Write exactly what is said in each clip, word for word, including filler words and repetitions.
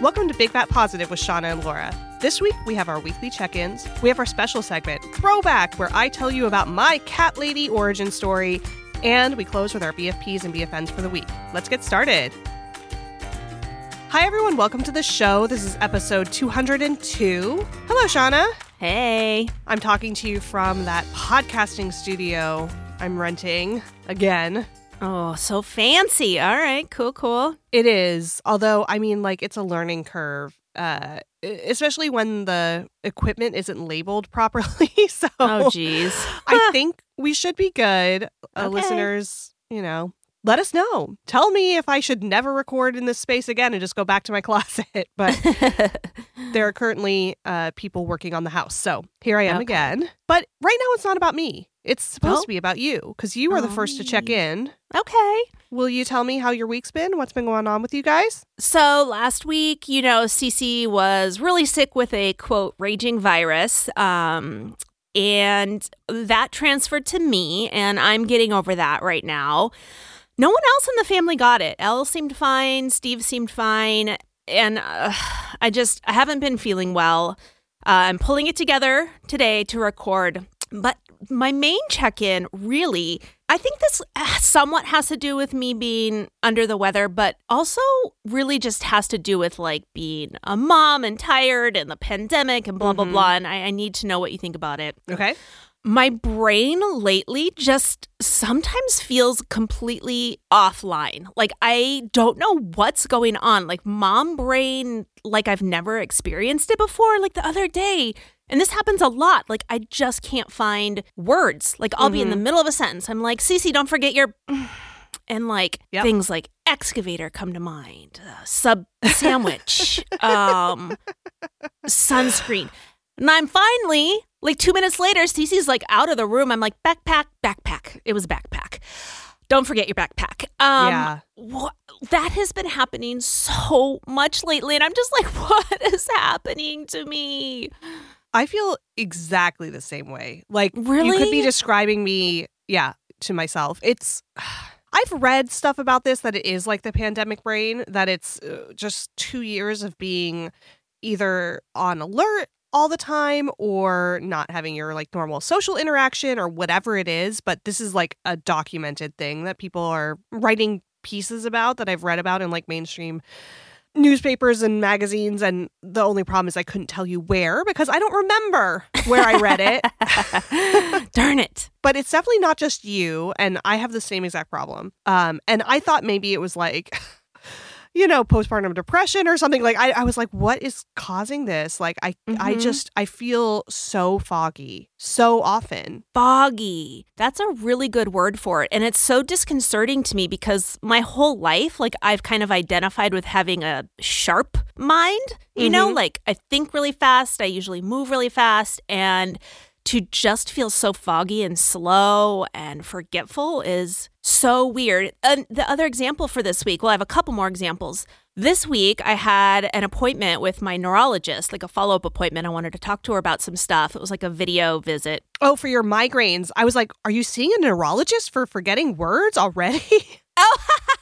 Welcome to Big Fat Positive with Shauna and Laura. This week, we have our weekly check-ins. We have our special segment, Throwback, where I tell you about my cat lady origin story. And we close with our B F Ps and B F Ns for the week. Let's get started. Hi, everyone. Welcome to the show. This is episode two hundred two. Hello, Shauna. Hey. I'm talking to you from that podcasting studio I'm renting again. Oh, so fancy. All right, cool, cool. It is. Although, I mean, like, it's a learning curve, uh, especially when the equipment isn't labeled properly. So, oh, geez. I think we should be good. Uh, Okay. Listeners, you know, let us know. Tell me if I should never record in this space again and just go back to my closet. But there are currently uh, people working on the house. So here I am Okay. again. But right now, it's not about me. It's supposed Oh. to be about you because you were the first to check in. Okay. Will you tell me how your week's been? What's been going on with you guys? So last week, you know, Cece was really sick with a, quote, raging virus. Um, and that transferred to me, and I'm getting over that right now. No one else in the family got it. Elle seemed fine. Steve seemed fine. And uh, I just, I haven't been feeling well. Uh, I'm pulling it together today to record. But my main check-in, really, I think this somewhat has to do with me being under the weather, but also really just has to do with, like, being a mom and tired and the pandemic and blah, blah, Mhm. blah. And I, I need to know what you think about it. Okay. My brain lately just sometimes feels completely offline. Like, I don't know what's going on. Like, mom brain, like I've never experienced it before. Like the other day, and this happens a lot. Like, I just can't find words. Like, I'll be in the middle of a sentence. I'm like, Cece, don't forget your... And, like, Yep. things like excavator come to mind. Uh, sub sandwich. um, sunscreen. And I'm finally, like, two minutes later, Cece's, like, out of the room. I'm like, backpack, backpack. It was backpack. Don't forget your backpack. Um, Yeah. wh- that has been happening so much lately. And I'm just like, what is happening to me? I feel exactly the same way. Like, you Really? could be describing me, yeah, to myself. It's, I've read stuff about this, that it is like the pandemic brain, that it's uh, just two years of being either on alert all the time or not having your, like, normal social interaction or whatever it is. But this is, like, a documented thing that people are writing pieces about, that I've read about in, like, mainstream newspapers and magazines. And the only problem is I couldn't tell you where because I don't remember where I read it. Darn it. But it's definitely not just you. And I have the same exact problem. Um, and I thought maybe it was like, you know, postpartum depression or something. Like, I, I was like, what is causing this? Like, I, I Mhm. just, I feel so foggy so often. Foggy. That's a really good word for it. And it's so disconcerting to me because my whole life, like, I've kind of identified with having a sharp mind, you know, Mhm. like I think really fast. I usually move really fast. And to just feel so foggy and slow and forgetful is so weird. And the other example for this week, well, I have a couple more examples. This week, I had an appointment with my neurologist, like a follow-up appointment. I wanted to talk to her about some stuff. It was like a video visit. Oh, for your migraines. I was like, are you seeing a neurologist for forgetting words already? Oh,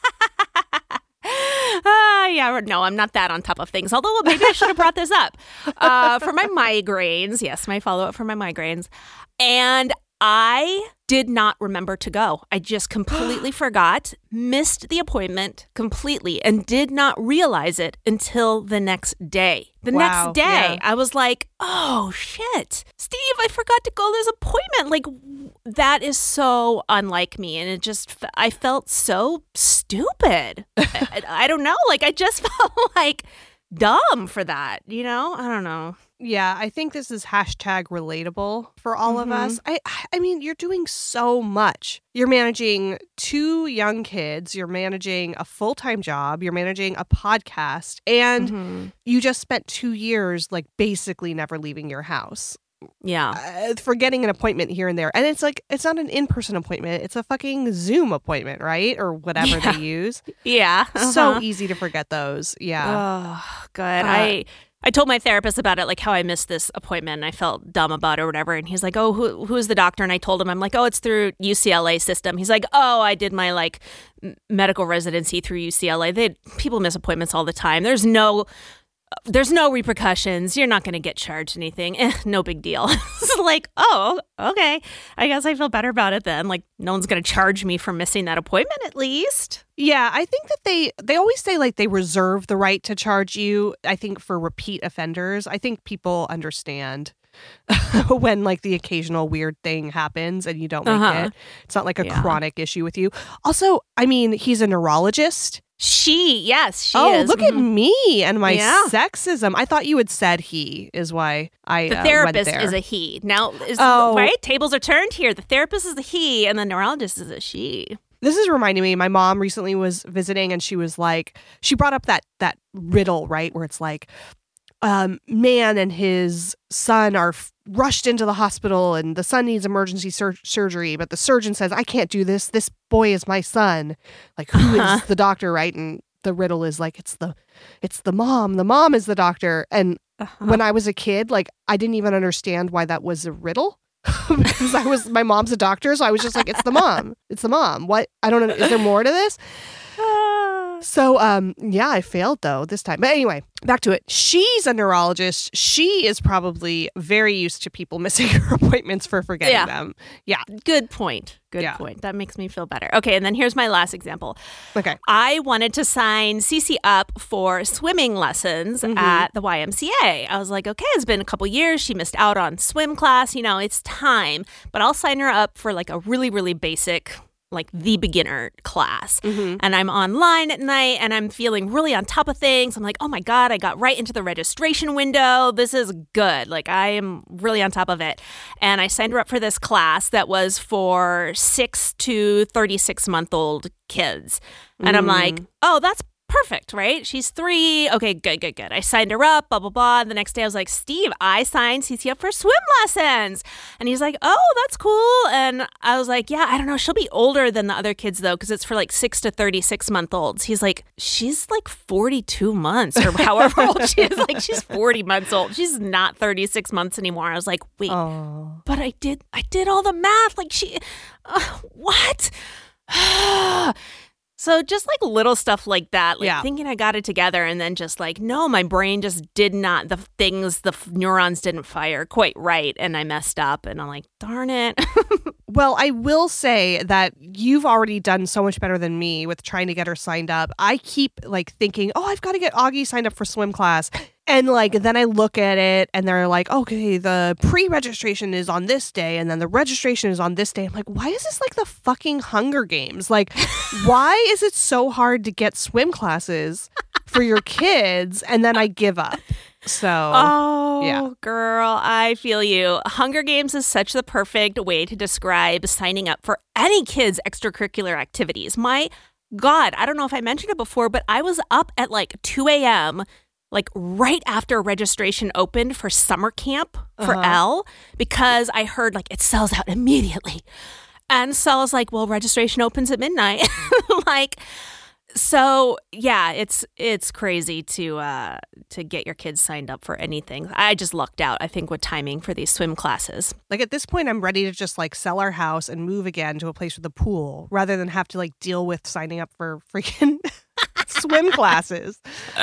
uh, yeah, no, I'm not that on top of things. Although well, maybe I should have brought this up. Uh, for my migraines, yes, my follow-up for my migraines. And I did not remember to go. I just completely forgot, missed the appointment completely, and did not realize it until the next day. The Wow, next day, yeah. I was like, oh, shit. Steve, I forgot to go to this appointment. Like, w- that is so unlike me. And it just, f- I felt so stupid. I, I don't know. Like, I just felt like dumb for that, you know? I don't know. Yeah, I think this is hashtag relatable for all of us. I I mean, you're doing so much. You're managing two young kids, you're managing a full-time job, you're managing a podcast, and Mhm. you just spent two years like basically never leaving your house. Yeah. Uh, for getting an appointment here and there. And it's like, it's not an in-person appointment, it's a fucking Zoom appointment, right? Or whatever Yeah. they use. Yeah. So uh-huh. easy to forget those. Yeah. Oh, good. Uh, I I told my therapist about it, like how I missed this appointment and I felt dumb about it or whatever. And he's like, oh, who who's the doctor? And I told him, I'm like, oh, it's through U C L A system. He's like, oh, I did my like m- medical residency through U C L A. They people miss appointments all the time. There's no there's no repercussions. You're not going to get charged anything. Eh, no big deal. So like, oh, okay. I guess I feel better about it then. Like, no one's going to charge me for missing that appointment at least. Yeah, I think that they they always say like they reserve the right to charge you, I think, for repeat offenders. I think people understand when like the occasional weird thing happens and you don't make Uh-huh. it. It's not like a Yeah. chronic issue with you. Also, I mean, he's a neurologist. She, yes, she oh, is. look at Mhm. me and my Yeah. sexism. I thought you had said he is why I The uh, therapist went there. is a he. Now, is, Oh. right? Tables are turned here. The therapist is a he and the neurologist is a she. This is reminding me, my mom recently was visiting and she was like, she brought up that that riddle, right? Where it's like, um, man and his son are f- rushed into the hospital and the son needs emergency sur- surgery, but the surgeon says, I can't do this. This boy is my son. Like, who Uh-huh. is the doctor, right? And the riddle is like, it's the, it's the mom. The mom is the doctor. And Uh-huh. when I was a kid, like, I didn't even understand why that was a riddle. Because I was, my mom's a doctor, so I was just like, it's the mom. It's the mom. What? I don't know. Is there more to this? So, um, yeah, I failed though this time. But anyway, back to it. She's a neurologist. She is probably very used to people missing her appointments for forgetting Yeah. them. Yeah. Good point. Good Yeah. point. That makes me feel better. Okay, and then here's my last example. Okay. I wanted to sign Cece up for swimming lessons Mhm. at the Y M C A. I was like, okay, it's been a couple years. She missed out on swim class. You know, it's time. But I'll sign her up for like a really, really basic, like the beginner class. Mhm. And I'm online at night and I'm feeling really on top of things. I'm like, oh my God, I got right into the registration window. This is good. Like, I am really on top of it. And I signed her up for this class that was for six to thirty-six month old kids. And I'm like, oh, that's perfect, right? She's three. Okay, good, good, good. I signed her up, blah, blah, blah. The next day I was like, Steve, I signed Cece up for swim lessons. And he's like, oh, that's cool. And I was like, yeah, I don't know. She'll be older than the other kids though, because it's for like six to thirty-six month olds. He's like, she's like forty-two months or however old she is. Like, she's forty months old. She's not thirty-six months anymore. I was like, wait, Oh. but I did, I did all the math. Like she, uh, what? So just like little stuff like that, like Yeah. thinking I got it together and then just like, no, my brain just did not, the things, the f- neurons didn't fire quite right. And I messed up and I'm like, darn it. Well, I will say that you've already done so much better than me with trying to get her signed up. I keep like thinking, oh, I've got to get Augie signed up for swim class. And like, then I look at it and they're like, okay, the pre-registration is on this day and then the registration is on this day. I'm like, why is this like the fucking Hunger Games? Like, why is it so hard to get swim classes for your kids? And then I give up. So, Oh, yeah. girl, I feel you. Hunger Games is such the perfect way to describe signing up for any kid's extracurricular activities. My God, I don't know if I mentioned it before, but I was up at like two a.m., like right after registration opened for summer camp for Uh-huh. Elle, because I heard like it sells out immediately. And so I was like, well, registration opens at midnight. Like, so yeah, it's it's crazy to uh, to get your kids signed up for anything. I just lucked out, I think, with timing for these swim classes. like at this point, I'm ready to just like sell our house and move again to a place with a pool rather than have to like deal with signing up for freaking swim classes.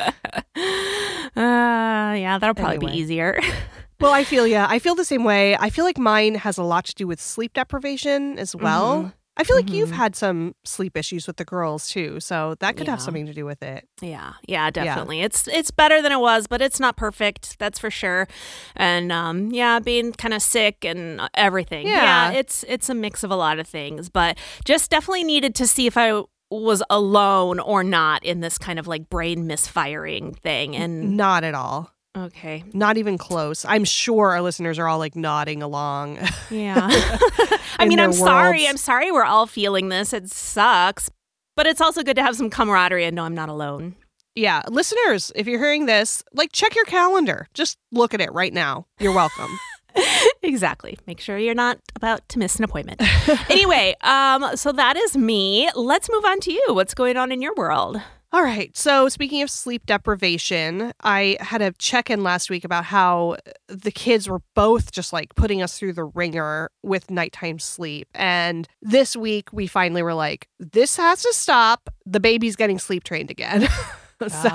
Uh, yeah, that'll probably Anyway. be easier. Well, I feel, yeah, I feel the same way. I feel like mine has a lot to do with sleep deprivation as well. Mhm. I feel like you've Mhm. had some sleep issues with the girls too, so that could have Yeah. something to do with it. Yeah, yeah, definitely. It's it's better than it was, but it's not perfect. That's for sure. And um, yeah, being kind of sick and everything. Yeah. it's it's a mix of a lot of things, but just definitely needed to see if I was alone or not in this kind of like brain misfiring thing. And Not at all. okay, Not even close. I'm sure our listeners are all like nodding along. yeah. I In mean, their I'm sorry. worlds. I'm sorry we're all feeling this. It sucks, but it's also good to have some camaraderie and know I'm not alone. Yeah, listeners, if you're hearing this, like check your calendar. Just look at it right now. You're welcome. Exactly. Make sure you're not about to miss an appointment. Anyway, um, so that is me. Let's move on to you. What's going on in your world? All right. So, speaking of sleep deprivation, I had a check in last week about how the kids were both just like putting us through the ringer with nighttime sleep. And this week, we finally were like, this has to stop. The baby's getting sleep trained again. So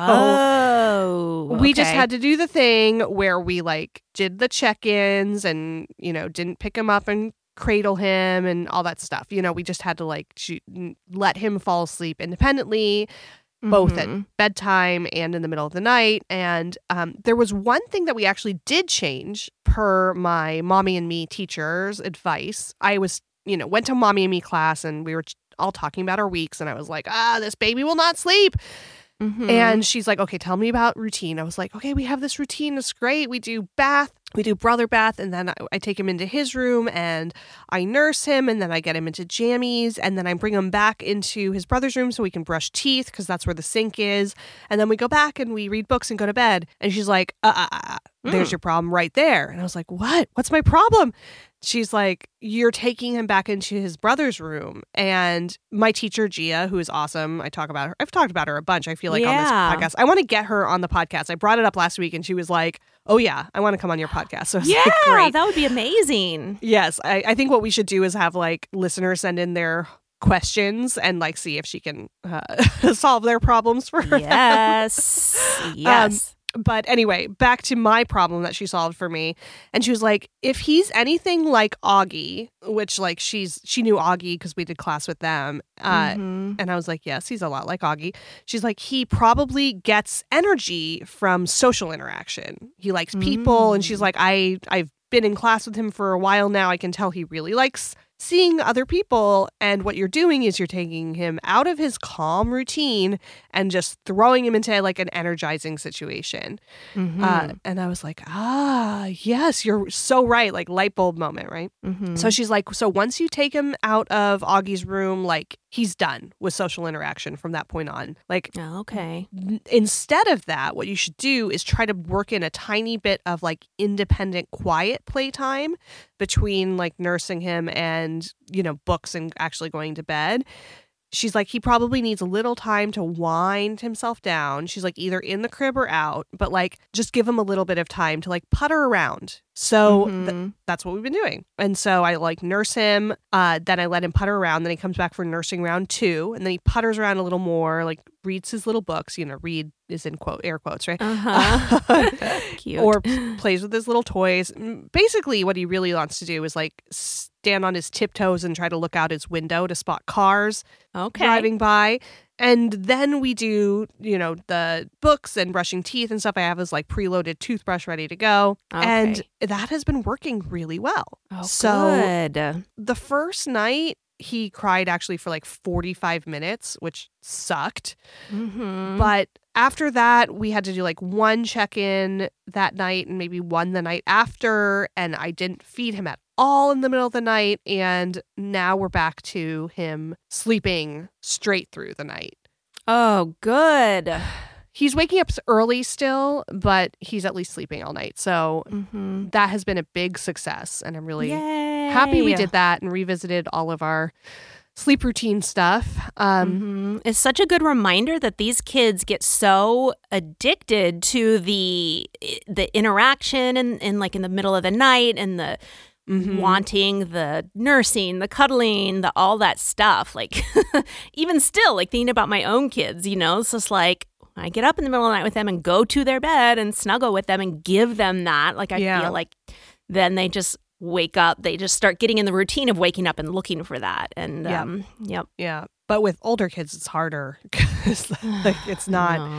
oh, we just okay. had to do the thing where we like did the check-ins and, you know, didn't pick him up and cradle him and all that stuff. You know, we just had to like shoot, let him fall asleep independently, both Mhm. at bedtime and in the middle of the night. And um, there was one thing that we actually did change per my mommy and me teacher's advice. I was, you know, went to mommy and me class and we were all talking about our weeks. And I was like, ah, this baby will not sleep. Mhm. And she's like, okay, tell me about routine. I was like, okay, we have this routine. It's great. We do bath. We do brother bath. And then I, I take him into his room and I nurse him. And then I get him into jammies. And then I bring him back into his brother's room so we can brush teeth because that's where the sink is. And then we go back and we read books and go to bed. And she's like, uh, uh, uh there's Mm. your problem right there. And I was like, what? What's my problem? She's like, you're taking him back into his brother's room. And my teacher, Gia, who is awesome, I talk about her. I've talked about her a bunch, I feel like, Yeah. on this podcast. I want to get her on the podcast. I brought it up last week and she was like, oh, yeah, I want to come on your podcast. So I was Yeah, like, great. that would be amazing. Yes, I, I think what we should do is have like listeners send in their questions and like see if she can uh, solve their problems for her. Yes. Yes. But anyway, back to my problem that she solved for me. And she was like, if he's anything like Augie, which like she's, she knew Augie because we did class with them. Uh, Mhm. And I was like, yes, he's a lot like Augie. She's like, he probably gets energy from social interaction. He likes people. Mm. And she's like, I, I've been in class with him for a while now. I can tell he really likes seeing other people. And what you're doing is you're taking him out of his calm routine and just throwing him into like an energizing situation. Mhm. Uh, and I was like, ah, yes, you're so right. Like light bulb moment, right? Mhm. So she's like, so once you take him out of Augie's room, like he's done with social interaction from that point on. Like Oh, okay. n- instead of that, what you should do is try to work in a tiny bit of like independent, quiet playtime between like nursing him and, you know, books and actually going to bed. She's like, he probably needs a little time to wind himself down. She's like, either in the crib or out, but like just give him a little bit of time to like putter around. So th- Mhm. that's what we've been doing. And so I like nurse him. Uh, then I let him putter around. Then he comes back for nursing round two. And then he putters around a little more, like reads his little books. You know, read is in quote, air quotes, right? Uh-huh. Cute. Or plays with his little toys. Mm, Basically, what he really wants to do is like stand on his tiptoes and try to look out his window to spot cars okay. driving by. And then we do, you know, the books and brushing teeth and stuff. I have his like preloaded toothbrush ready to go. And Okay. that has been working really well. Oh, so good. the first night, he cried actually for like forty-five minutes, which sucked. Mhm. But after that, we had to do like one check-in that night and maybe one the night after. And I didn't feed him at all in the middle of the night. And now we're back to him sleeping straight through the night. Oh, good. He's waking up early still, but he's at least sleeping all night. So Mm-hmm. that has been a big success. And I'm really Yay. happy we did that and revisited all of our sleep routine stuff. Um, Mhm. It's such a good reminder that these kids get so addicted to the the interaction and, and like in the middle of the night and the mhm. wanting the nursing, the cuddling, the all that stuff. Like even still, like thinking about my own kids, you know, it's just like I get up in the middle of the night with them and go to their bed and snuggle with them and give them that. Like I Yeah. feel like then they just wake up. They just start getting in the routine of waking up and looking for that. And Yeah. um, yep. Yeah. But with older kids, it's harder because like, it's not, No.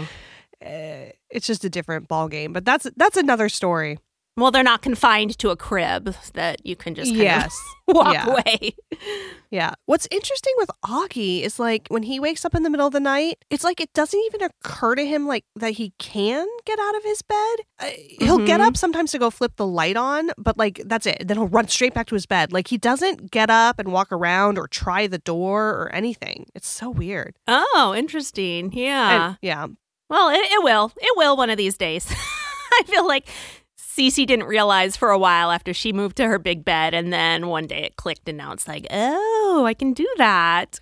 uh, it's just a different ball game. But that's that's another story. Well, they're not confined to a crib that you can just kind Yes. of walk Yeah. away. Yeah. What's interesting with Augie is like when he wakes up in the middle of the night, it's like it doesn't even occur to him like that he can get out of his bed. Uh, he'll get Mhm. up sometimes to go flip the light on, but like that's it. Then he'll run straight back to his bed. Like he doesn't get up and walk around or try the door or anything. It's so weird. Oh, interesting. Yeah. And- yeah. Well, it, it will. It will one of these days. I feel like Cece didn't realize for a while after she moved to her big bed, and then one day it clicked, and now it's like, oh, I can do that.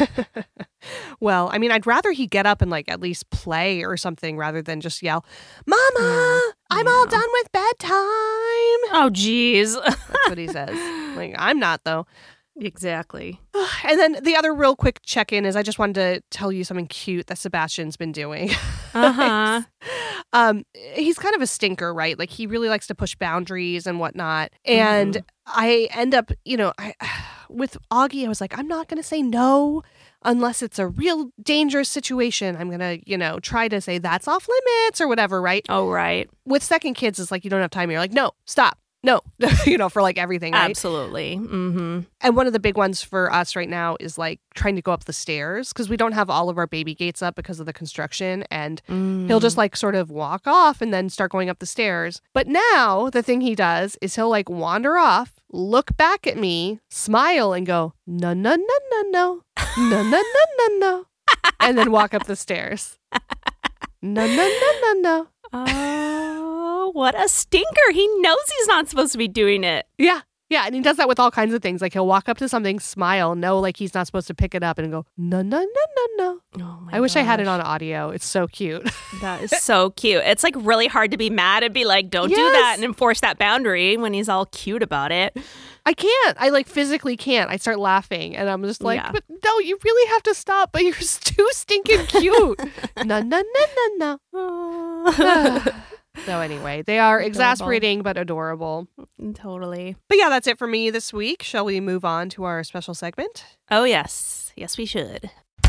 Well, I mean, I'd rather he get up and like at least play or something rather than just yell, "Mama, I'm all Yeah. done with bedtime." Oh, geez. That's what he says. Like, I'm not though. Exactly. And then the other real quick check-in is I just wanted to tell you something cute that Sebastian's been doing. Uh-huh. um, he's kind of a stinker, right? Like he really likes to push boundaries and whatnot. And mm-hmm. I end up, you know, I, with Augie, I was like, I'm not going to say no unless it's a real dangerous situation. I'm going to, you know, try to say that's off limits or whatever, right? Oh, right. With second kids, it's like you don't have time. You're like, no, stop. No, you know, for like everything, right? Absolutely. Mm-hmm. And one of the big ones for us right now is like trying to go up the stairs because we don't have all of our baby gates up because of the construction. And mm. he'll just like sort of walk off and then start going up the stairs. But now the thing he does is he'll like wander off, look back at me, smile and go, no, no, no, no, no, no, no, no, no, no, and then walk up the stairs. No, no, no, no, no. Oh, what a stinker. He knows he's not supposed to be doing it. Yeah. Yeah. And he does that with all kinds of things. Like he'll walk up to something, smile, know like he's not supposed to pick it up and go, no, no, no, no, no. Oh my I wish gosh. I had it on audio. It's so cute. That is so cute. It's like really hard to be mad and be like, don't yes. do that and enforce that boundary when he's all cute about it. I can't. I like physically can't. I start laughing and I'm just like, yeah. but no, you really have to stop. But you're too stinking cute. No, no, no, no, no. So anyway, they are adorable. Exasperating but adorable. Totally. But yeah, that's it for me this week. Shall we move on to our special segment? Oh, yes. Yes, we should.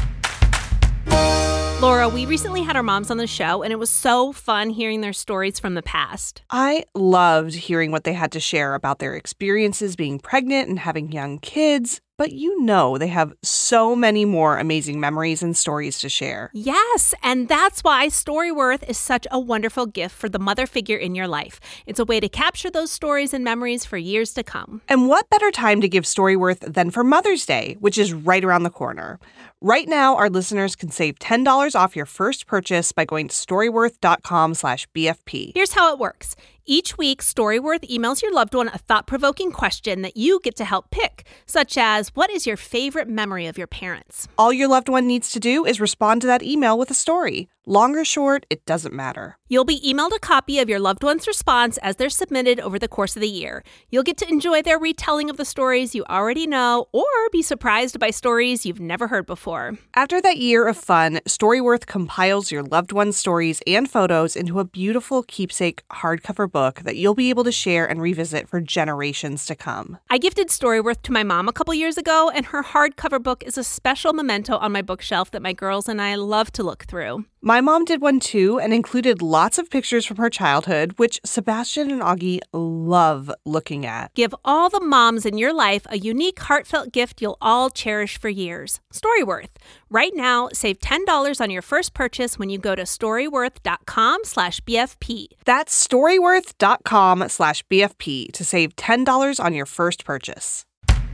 Laura, we recently had our moms on the show, and it was so fun hearing their stories from the past. I loved hearing what they had to share about their experiences being pregnant and having young kids. But you know they have so many more amazing memories and stories to share. Yes, and that's why Storyworth is such a wonderful gift for the mother figure in your life. It's a way to capture those stories and memories for years to come. And what better time to give Storyworth than for Mother's Day, which is right around the corner. Right now, our listeners can save ten dollars off your first purchase by going to storyworth.com slash BFP. Here's how it works. Each week, Storyworth emails your loved one a thought-provoking question that you get to help pick, such as, what is your favorite memory of your parents? All your loved one needs to do is respond to that email with a story. Long or short, it doesn't matter. You'll be emailed a copy of your loved one's response as they're submitted over the course of the year. You'll get to enjoy their retelling of the stories you already know or be surprised by stories you've never heard before. After that year of fun, Storyworth compiles your loved one's stories and photos into a beautiful keepsake hardcover book that you'll be able to share and revisit for generations to come. I gifted Storyworth to my mom a couple years ago, and her hardcover book is a special memento on my bookshelf that my girls and I love to look through. My mom did one too and included lots of pictures from her childhood, which Sebastian and Augie love looking at. Give all the moms in your life a unique, heartfelt gift you'll all cherish for years. Storyworth. Right now, save ten dollars on your first purchase when you go to storyworth.com slash BFP. That's storyworth.com slash BFP to save ten dollars on your first purchase.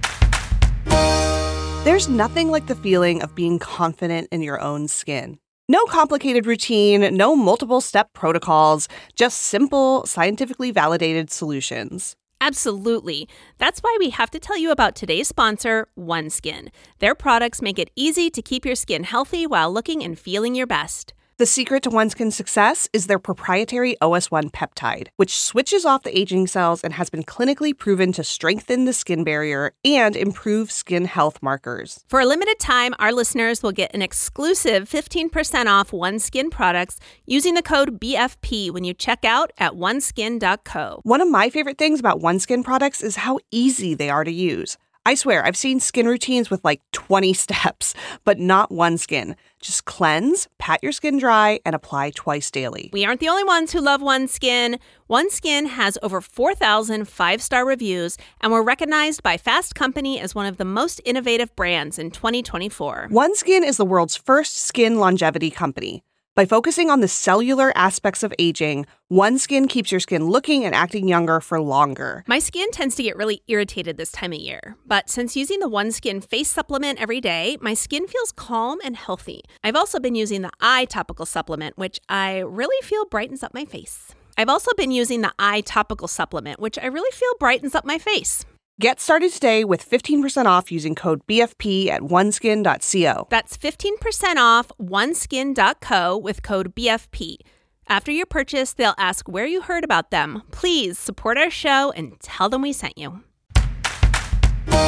There's nothing like the feeling of being confident in your own skin. No complicated routine, no multiple step protocols, just simple, scientifically validated solutions. Absolutely. That's why we have to tell you about today's sponsor, OneSkin. Their products make it easy to keep your skin healthy while looking and feeling your best. The secret to OneSkin's success is their proprietary O S one peptide, which switches off the aging cells and has been clinically proven to strengthen the skin barrier and improve skin health markers. For a limited time, our listeners will get an exclusive fifteen percent off OneSkin products using the code B F P when you check out at one skin dot co. One of my favorite things about OneSkin products is how easy they are to use. I swear, I've seen skin routines with like twenty steps, but not OneSkin. Just cleanse, pat your skin dry, and apply twice daily. We aren't the only ones who love OneSkin. OneSkin has over four thousand five-star reviews, and we're recognized by Fast Company as one of the most innovative brands in twenty twenty-four. OneSkin is the world's first skin longevity company. By focusing on the cellular aspects of aging, OneSkin keeps your skin looking and acting younger for longer. My skin tends to get really irritated this time of year, but since using the OneSkin face supplement every day, my skin feels calm and healthy. I've also been using the eye topical supplement, which I really feel brightens up my face. I've also been using the eye topical supplement, which I really feel brightens up my face. Get started today with fifteen percent off using code B F P at one skin dot co. That's fifteen percent off one skin dot co with code B F P. After your purchase, they'll ask where you heard about them. Please support our show and tell them we sent you.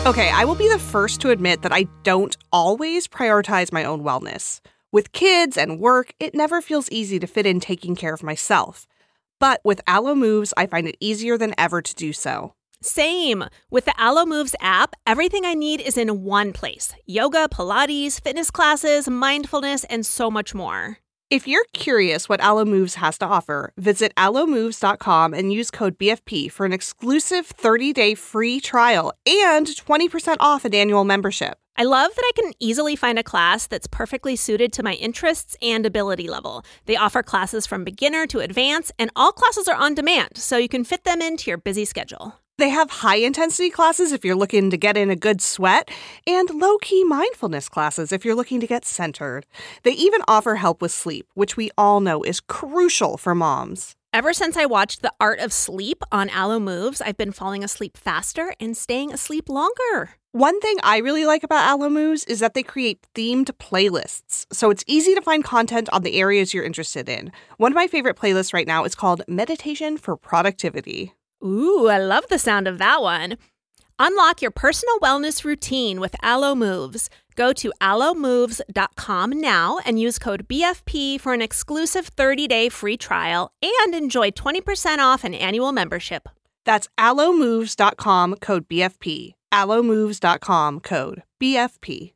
Okay, I will be the first to admit that I don't always prioritize my own wellness. With kids and work, it never feels easy to fit in taking care of myself. But with Alo Moves, I find it easier than ever to do so. Same. With the Alo Moves app, everything I need is in one place. Yoga, Pilates, fitness classes, mindfulness, and so much more. If you're curious what Alo Moves has to offer, visit alo moves dot com and use code B F P for an exclusive thirty-day free trial and twenty percent off an annual membership. I love that I can easily find a class that's perfectly suited to my interests and ability level. They offer classes from beginner to advanced, and all classes are on demand, so you can fit them into your busy schedule. They have high-intensity classes if you're looking to get in a good sweat, and low-key mindfulness classes if you're looking to get centered. They even offer help with sleep, which we all know is crucial for moms. Ever since I watched The Art of Sleep on Alo Moves, I've been falling asleep faster and staying asleep longer. One thing I really like about Alo Moves is that they create themed playlists, so it's easy to find content on the areas you're interested in. One of my favorite playlists right now is called Meditation for Productivity. Ooh, I love the sound of that one. Unlock your personal wellness routine with Alo Moves. Go to alo moves dot com now and use code B F P for an exclusive thirty-day free trial and enjoy twenty percent off an annual membership. That's alo moves dot com, code B F P. alo moves dot com, code B F P.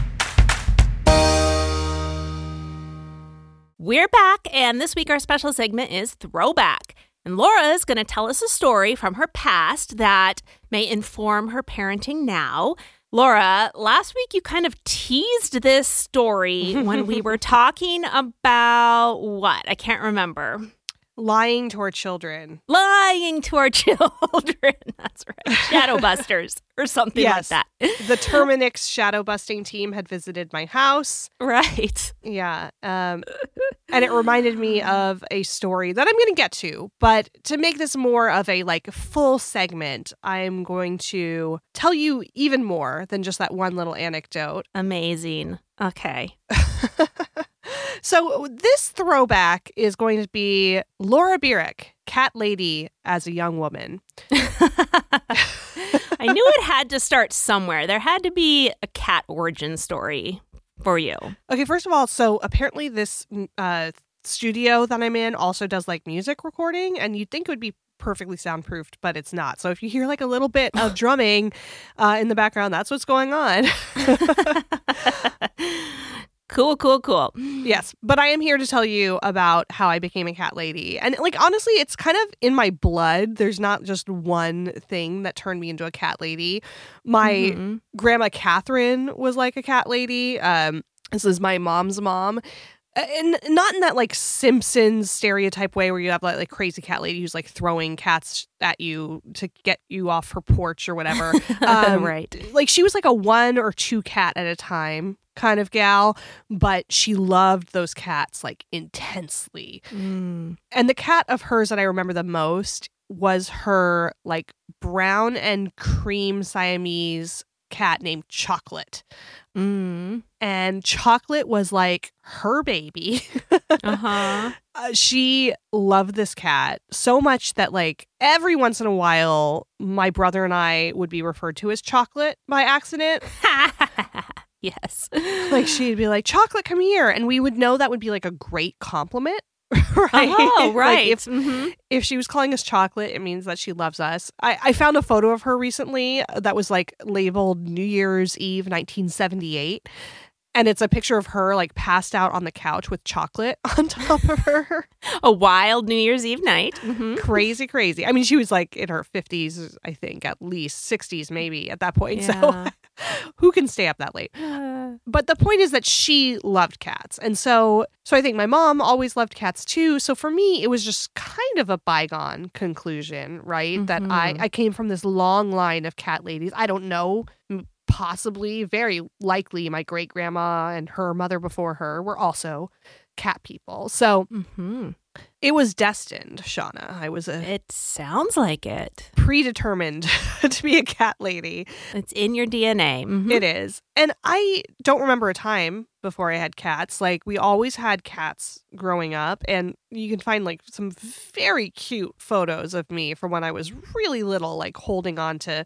We're back, and this week our special segment is Throwback. And Laura is going to tell us a story from her past that may inform her parenting now. Laura, last week you kind of teased this story when we were talking about what? I can't remember. Lying to our children. Lying to our children. That's right. Shadowbusters or something Yes. like that. The Terminix shadow busting team had visited my house. Right. Yeah. Um, and it reminded me of a story that I'm going to get to. But to make this more of a like full segment, I'm going to tell you even more than just that one little anecdote. Amazing. Okay. So this throwback is going to be Laura Burek, cat lady as a young woman. I knew it had to start somewhere. There had to be a cat origin story for you. Okay, first of all, so apparently this uh, studio that I'm in also does like music recording, and you'd think it would be perfectly soundproofed, but it's not. So if you hear like a little bit of drumming uh, in the background, that's what's going on. Cool, cool, cool. Yes, but I am here to tell you about how I became a cat lady. And like, honestly, it's kind of in my blood. There's not just one thing that turned me into a cat lady. My Mm-hmm. grandma Catherine was like a cat lady. Um, this is my mom's mom. And not in that like Simpsons stereotype way where you have like, like crazy cat lady who's like throwing cats at you to get you off her porch or whatever. Um, Right. Like she was like a one or two cat at a time kind of gal, but she loved those cats like intensely. Mm. And the cat of hers that I remember the most was her like brown and cream Siamese cat named Chocolate. Mm. And Chocolate was like her baby. Uh-huh. Uh, she loved this cat so much that like every once in a while, my brother and I would be referred to as Chocolate by accident. Yes. Like she'd be like, Chocolate, come here. And we would know that would be like a great compliment. Right? Oh, Like, right. if, mm-hmm. if she was calling us Chocolate, it means that she loves us. I, I found a photo of her recently that was like labeled New Year's Eve nineteen seventy-eight. And it's a picture of her like passed out on the couch with chocolate on top of her. A wild New Year's Eve night. Mm-hmm. Crazy, crazy. I mean, she was like in her fifties, I think, at least sixties maybe at that point. Yeah. So who can stay up that late? Uh, But the point is that she loved cats. And so so I think my mom always loved cats too. So for me, it was just kind of a bygone conclusion, right? That I, Mhm. I came from this long line of cat ladies. I don't know, m- possibly, very likely my great grandma and her mother before her were also cat people. So mhm. it was destined, Shauna. I was a It sounds like it. predetermined to be a cat lady. It's in your D N A. Mhm. It is. And I don't remember a time before I had cats. Like, we always had cats growing up. And you can find, like, some very cute photos of me from when I was really little, like, holding on to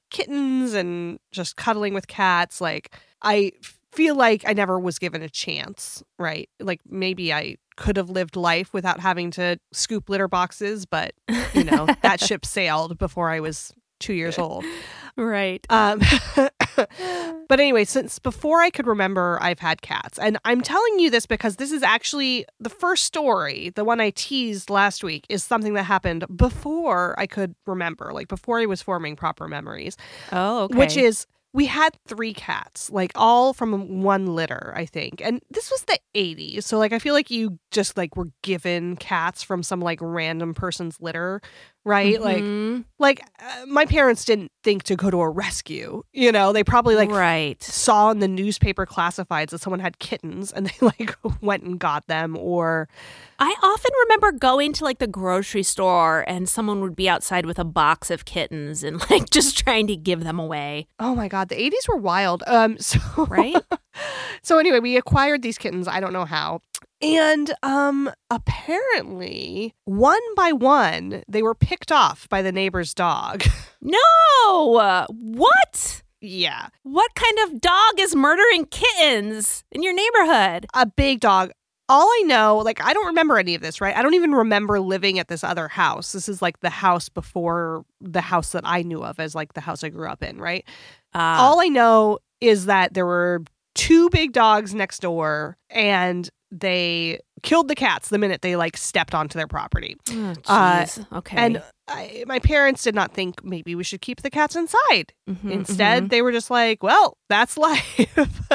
kittens and just cuddling with cats. Like, I feel like I never was given a chance, right? Like, maybe I could have lived life without having to scoop litter boxes, but, you know, that ship sailed before I was two years old. Right. Um, but anyway, since before I could remember, I've had cats. And I'm telling you this because this is actually the first story, the one I teased last week, is something that happened before I could remember, like before I was forming proper memories. Oh, okay. Which is, we had three cats, like all from one litter, I think. And this was the eighties. So like, I feel like you just like were given cats from some like random person's litter, right? Mm-hmm. Like, like uh, my parents didn't think to go to a rescue. You know, they probably like right. saw in the newspaper classifieds that someone had kittens and they like went and got them. Or I often remember going to like the grocery store and someone would be outside with a box of kittens and like just trying to give them away. Oh my God, the eighties were wild. Um, so right. So anyway, we acquired these kittens. I don't know how. And um, apparently, one by one, they were picked off by the neighbor's dog. No! What? Yeah. What kind of dog is murdering kittens in your neighborhood? A big dog. All I know, like, I don't remember any of this, right? I don't even remember living at this other house. This is like the house before the house that I knew of as like the house I grew up in, right? Uh, All I know is that there were two big dogs next door and they killed the cats the minute they like stepped onto their property. Oh, Uh, jeez. okay. And I, my parents did not think maybe we should keep the cats inside. Mhm, Instead, mhm. they were just like, well, that's life.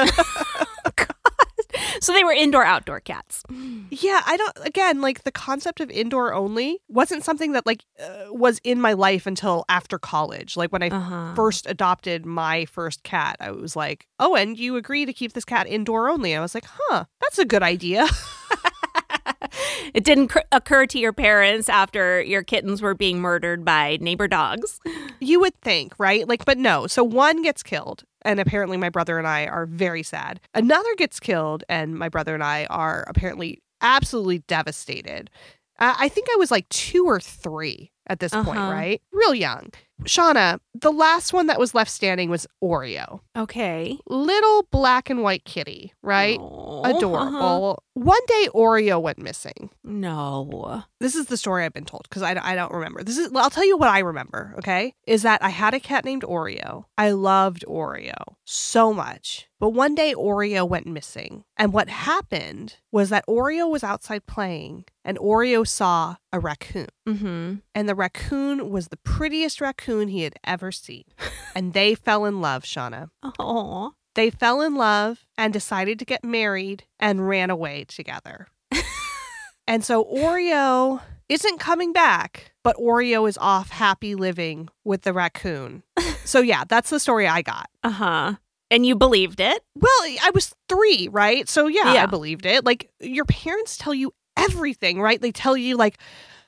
So they were indoor outdoor cats. Yeah, I don't, again, like the concept of indoor only wasn't something that like uh, was in my life until after college. Like when I Uh-huh. first adopted my first cat, I was like, oh, and you agree to keep this cat indoor only. I was like, huh, that's a good idea. It didn't cr- occur to your parents after your kittens were being murdered by neighbor dogs. You would think, right? Like, but no. So one gets killed. And apparently my brother and I are very sad. Another gets killed, and my brother and I are apparently absolutely devastated. Uh, I think I was like two or three at this point, Uh-huh. right? Real young. Shauna, the last one that was left standing was Oreo. Okay. Little black and white kitty, right? Oh, Adorable. uh-huh. One day Oreo went missing. No. This is the story I've been told because I, I don't remember. This is I'll tell you what I remember, okay? Is that I had a cat named Oreo. I loved Oreo so much. But one day Oreo went missing. And what happened was that Oreo was outside playing and Oreo saw a raccoon. Mm-hmm. And the raccoon was the prettiest raccoon he had ever seen. And they fell in love, Shauna. Oh. They fell in love and decided to get married and ran away together. And so Oreo isn't coming back, but Oreo is off happy living with the raccoon. So yeah, that's the story I got. Uh-huh. And you believed it? Well, I was three, right? So yeah, Yeah. I believed it. Like your parents tell you everything, right? They tell you like,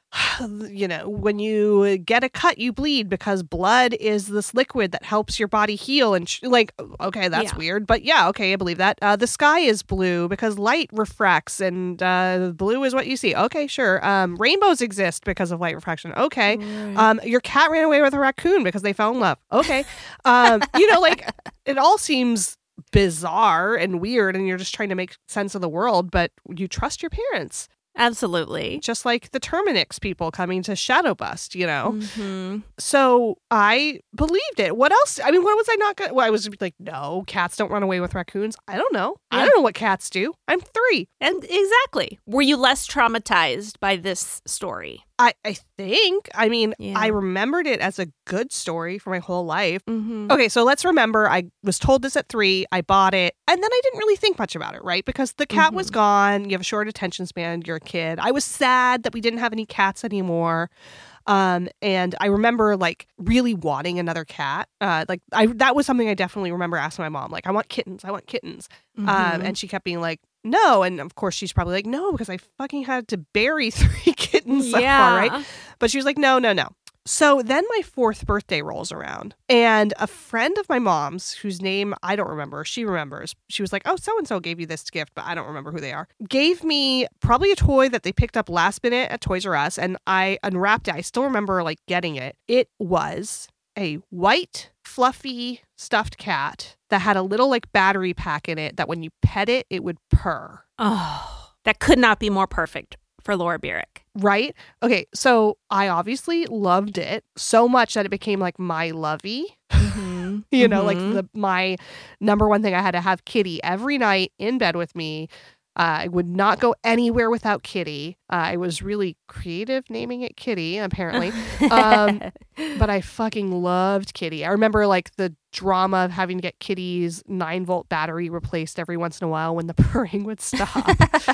you know, when you get a cut, you bleed because blood is this liquid that helps your body heal. And sh- like, okay, that's Yeah. weird. But yeah, okay, I believe that. Uh, the sky is blue because light refracts and uh, blue is what you see. Okay, sure. Um, rainbows exist because of light refraction. Okay. Um, your cat ran away with a raccoon because they fell in love. Okay. Um, you know, like it all seems bizarre and weird and you're just trying to make sense of the world, but you trust your parents. Absolutely. Just like the Terminix people coming to Shadow Bust, you know? Mm-hmm. So I believed it. What else? I mean, what was I not going to? Well, I was like, no, cats don't run away with raccoons. I don't know. I Yeah. don't know what cats do. I'm three. And exactly. Were you less traumatized by this story? I, I think. I mean, Yeah. I remembered it as a good story for my whole life. Mm-hmm. Okay, so let's remember I was told this at three. I bought it. And then I didn't really think much about it, right? Because the cat was Mhm. gone. You have a short attention span. You're a kid. I was sad that we didn't have any cats anymore. Um, and I remember like really wanting another cat. Uh, like I that was something I definitely remember asking my mom. Like, I want kittens. I want kittens. Um, Mhm. and she kept being like, no. And of course, she's probably like, no, because I fucking had to bury three kittens so yeah. far, right? But she was like, no, no, no. So then my fourth birthday rolls around, and a friend of my mom's, whose name I don't remember, she remembers. She was like, oh, so-and-so gave you this gift, but I don't remember who they are. Gave me probably a toy that they picked up last minute at Toys R Us, and I unwrapped it. I still remember like getting it. It was a white fluffy stuffed cat that had a little like battery pack in it that when you pet it, it would purr. Oh, that could not be more perfect for Laura Burek. Right? Okay, so I obviously loved it so much that it became like my lovey. Mm-hmm. you know, mm-hmm. like the my number one thing. I had to have Kitty every night in bed with me. Uh, I would not go anywhere without Kitty. Uh, I was really creative naming it Kitty, apparently. Um, but I fucking loved Kitty. I remember like the drama of having to get Kitty's nine volt battery replaced every once in a while when the purring would stop.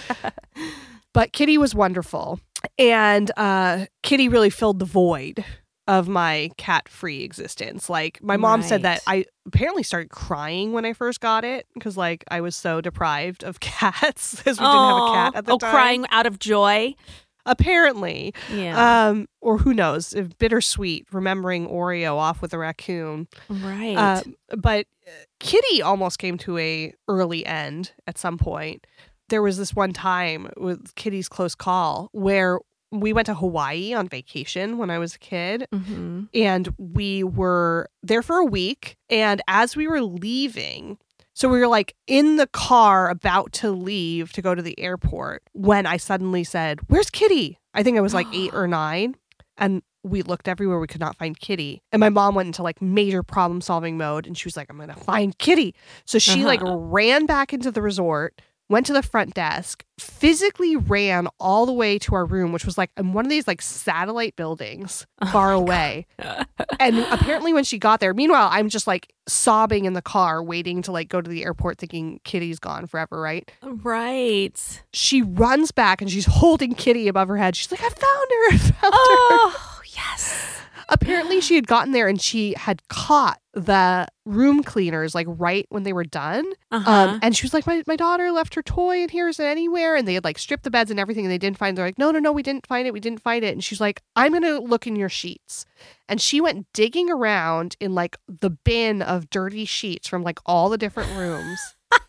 But Kitty was wonderful. And uh, Kitty really filled the void of my cat-free existence. Like, my mom Right. said that I apparently started crying when I first got it because, like, I was so deprived of cats because we didn't have a cat at the oh, time. crying out of joy. Apparently. Yeah. Um, or who knows, if bittersweet, remembering Oreo off with a raccoon. right. Uh, but uh, Kitty almost came to a early end at some point. There was this one time with Kitty's close call where we went to Hawaii on vacation when I was a kid, mm-hmm. and we were there for a week. And as we were leaving, so we were like in the car about to leave to go to the airport when I suddenly said, "Where's Kitty?" I think I was like eight or nine. And we looked everywhere. We could not find Kitty. And my mom went into like major problem solving mode. And she was like, "I'm going to find Kitty." So she Uh-huh. like ran back into the resort, went to the front desk, physically ran all the way to our room, which was like in one of these like satellite buildings far away. And apparently when she got there, meanwhile, I'm just like sobbing in the car, waiting to like go to the airport thinking Kitty's gone forever, right? Right. She runs back and she's holding Kitty above her head. She's like, "I found her. I found her." Oh, yes. Apparently she had gotten there and she had caught the room cleaners like right when they were done. Uh-huh. Um, and she was like, my, my daughter left her toy in here. Is it anywhere? And they had like stripped the beds and everything and they didn't find it. They're like, no, no, no, we didn't find it. We didn't find it. And she's like, "I'm going to look in your sheets." And she went digging around in like the bin of dirty sheets from like all the different rooms.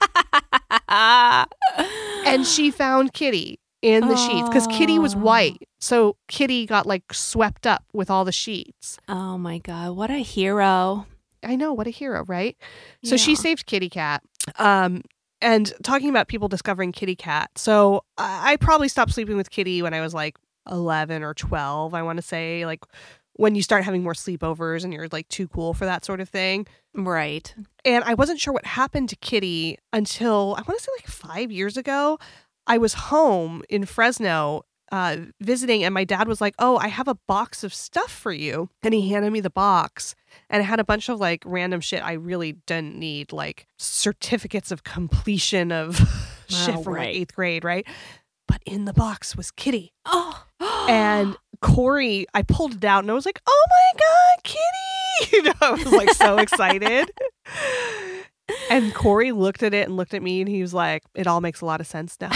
And she found Kitty in the sheets because Kitty was white. So Kitty got like swept up with all the sheets. Oh my God, what a hero. I know, what a hero, right? So she Yeah. saved Kitty Cat. Um, and talking about people discovering Kitty Cat. So I I probably stopped sleeping with Kitty when I was like eleven or twelve, I want to say. Like when you start having more sleepovers and you're like too cool for that sort of thing. Right. And I wasn't sure what happened to Kitty until I want to say like five years ago. I was home in Fresno uh, visiting, and my dad was like, "Oh, I have a box of stuff for you." And he handed me the box, and it had a bunch of like random shit I really didn't need, like certificates of completion of shit Oh, from like right. eighth grade, right? But in the box was Kitty. Oh. And Corey, I pulled it out and I was like, "Oh my God, Kitty!" You know, I was like so excited. And Corey looked at it and looked at me and he was like, "It all makes a lot of sense now."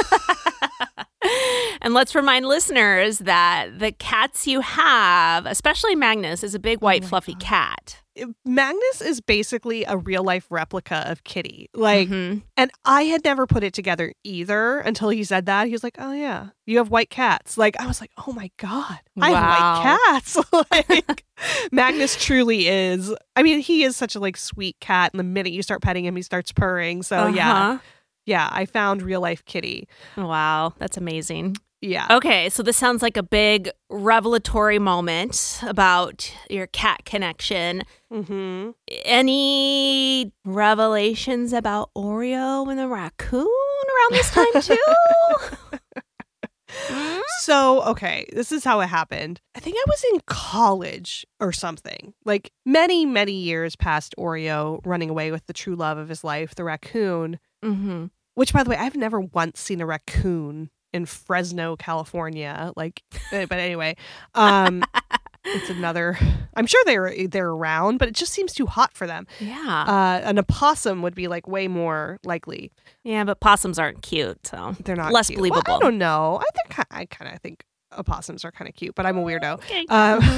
And let's remind listeners that the cats you have, especially Magnus, is a big white my fluffy God. cat. Magnus is basically a real life replica of Kitty. Like, Mhm. and I had never put it together either until he said that. He was like, "Oh yeah, you have white cats." Like, I was like, "Oh my God, I Wow. have white cats." Like, Magnus truly is. I mean, he is such a like sweet cat. And the minute you start petting him, he starts purring. So yeah, Uh-huh. yeah, I found real life Kitty. Wow, that's amazing. Yeah. Okay, so this sounds like a big revelatory moment about your cat connection. Mm-hmm. Any revelations about Oreo and the raccoon around this time too? Mm? So, okay, this is how it happened. I think I was in college or something. Like many, many years past Oreo running away with the true love of his life, the raccoon, Mm-hmm. which, by the way, I've never once seen a raccoon in Fresno, California. Like, eh, but anyway, um, it's another, I'm sure they're, they're around, but it just seems too hot for them. Yeah. Uh, an opossum would be like way more likely. yeah, but possums aren't cute, so They're not less cute. Well, believable. I don't know. I think I kind of think opossums are kind of cute, but I'm a weirdo. Okay. Um, Mhm.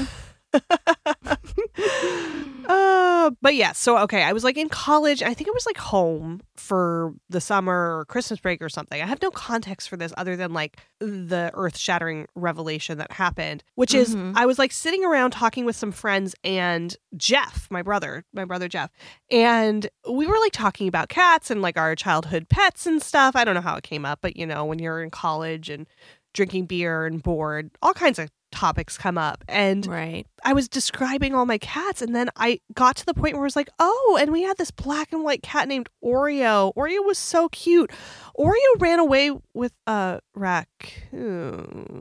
uh, but yeah, so okay, I was like in college. I think it was like home for the summer or Christmas break or something. I have no context for this other than like the earth-shattering revelation that happened, which is Mhm. I was like sitting around talking with some friends and Jeff, my brother, my brother Jeff, and we were like talking about cats and like our childhood pets and stuff. I don't know how it came up, but you know, when you're in college and drinking beer and bored, all kinds of topics come up. And Right. I was describing all my cats, and then I got to the point where I was like, oh, and we had this black and white cat named Oreo. Oreo was so cute. Oreo ran away with a raccoon.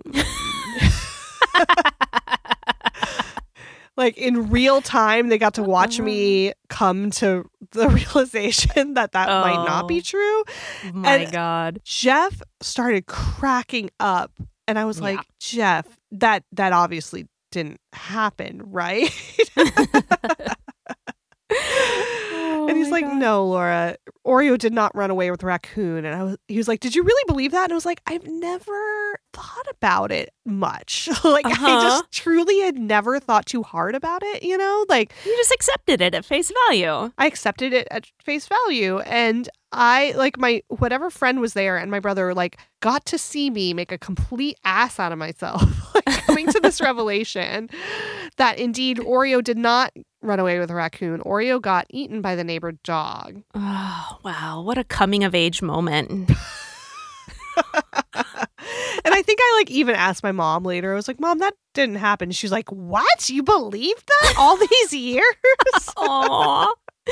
Like in real time, they got to watch me come to the realization that that might not be Oh. true. My And- God. Jeff started cracking up, and I was like, Yeah. Jeff, that that obviously didn't happen, right? Oh and he's my like, God. no, Laura, Oreo did not run away with raccoon. And I was, he was like, did you really believe that? And I was like, I've never thought about it much. Like, I Uh-huh. just truly had never thought too hard about it, you know? Like, You just accepted it at face value. I accepted it at face value. And I, like, my whatever friend was there and my brother, like, got to see me make a complete ass out of myself, like, coming to this revelation that indeed Oreo did not run away with a raccoon. Oreo got eaten by the neighbor dog. Oh, wow. What a coming of age moment. And I think I, like, even asked my mom later. I was like, Mom, that didn't happen. She's like, what? You believed that all these years? Aw.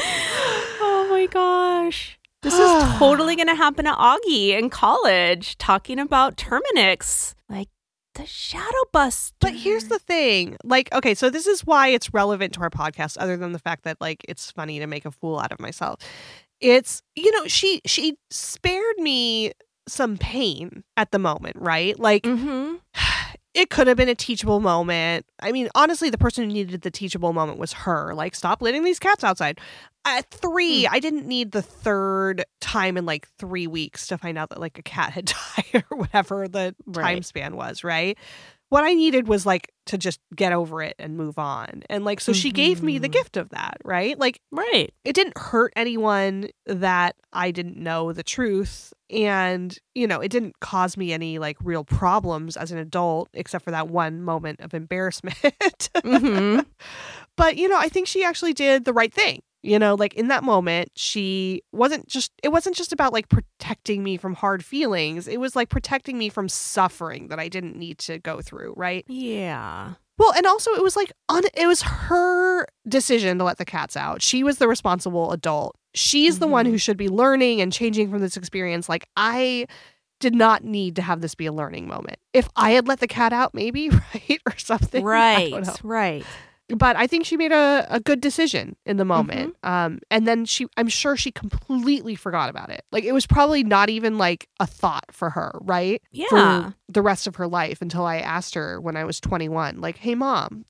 Oh my gosh. This is totally going to happen to Augie in college, talking about Terminix. Like, the Shadow Buster. But here's the thing. Like, okay, so this is why it's relevant to our podcast, other than the fact that, like, it's funny to make a fool out of myself. It's, you know, she she spared me some pain at the moment, right? Like, Mm-hmm. it could have been a teachable moment. I mean, honestly, the person who needed the teachable moment was her. Like, stop letting these cats outside. At three, Mm. I didn't need the third time in like three weeks to find out that like a cat had died or whatever the time Right. span was, right? What I needed was like to just get over it and move on. And like, so she gave me the Mhm. gift of that, right? Like, Right. it didn't hurt anyone that I didn't know the truth. And, you know, it didn't cause me any like real problems as an adult, except for that one moment of embarrassment. Mm-hmm. But, you know, I think she actually did the right thing. You know, like in that moment, she wasn't just, it wasn't just about like protecting me from hard feelings. It was like protecting me from suffering that I didn't need to go through, right? Yeah. Well, and also it was like, un- it was her decision to let the cats out. She was the responsible adult. She's the one Mhm. who should be learning and changing from this experience. Like, I did not need to have this be a learning moment. If I had let the cat out, maybe, right? Or something. I Right. don't know. Right. But I think she made a, a good decision in the moment. Um, and then she, I'm sure she completely forgot about it. Like, it was probably not even like a thought for her, right? Yeah. For the rest of her life until I asked her when I was twenty-one, like, hey, Mom,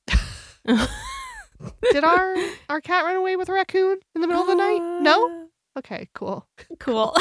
did our, our cat run away with a raccoon in the middle of the night? No? Okay, cool. Cool.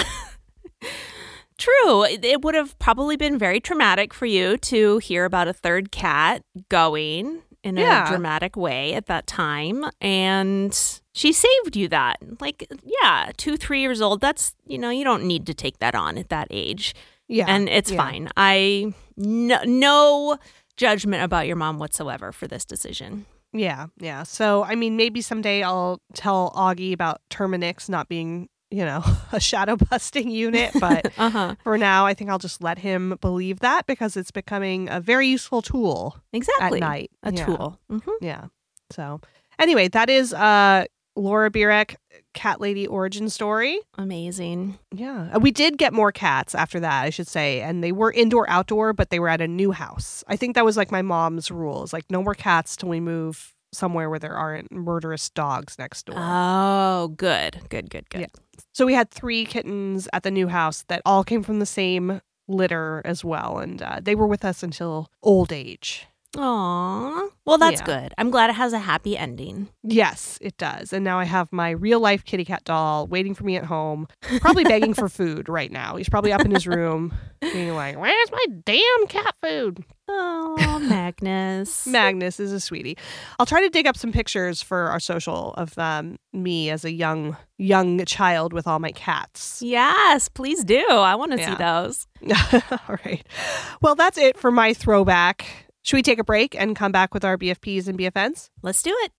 True. It it would have probably been very traumatic for you to hear about a third cat going in Yeah. a dramatic way at that time. And she saved you that. Like, yeah, two, three years old, that's, you know, you don't need to take that on at that age. Yeah. And it's yeah. fine. I, no, no judgment about your mom whatsoever for this decision. Yeah, yeah. So, I mean, maybe someday I'll tell Augie about Terminix not being, you know, a shadow busting unit. But Uh-huh. for now, I think I'll just let him believe that because it's becoming a very useful tool Exactly. at night. A Yeah. tool. Mhm. Yeah. So, anyway, that is uh, Laura Birek, Cat Lady origin story. Amazing. Yeah. Uh, We did get more cats after that, I should say. And they were indoor, outdoor, but they were at a new house. I think that was like my mom's rules. Like, no more cats till we move somewhere where there aren't murderous dogs next door. Oh, good. Good, good, good. Yeah. So we had three kittens at the new house that all came from the same litter as well. And uh, they were with us until old age. Aw. Well, that's Yeah. good. I'm glad it has a happy ending. Yes, it does. And now I have my real life kitty cat doll waiting for me at home, probably begging for food right now. He's probably up in his room being like, where's my damn cat food? Oh, Magnus. Magnus is a sweetie. I'll try to dig up some pictures for our social of um, me as a young young child with all my cats. Yes, please do. I want to Yeah. see those. All right. Well, that's it for my throwback. Should we take a break and come back with our B F Ps and B F Ns? Let's do it.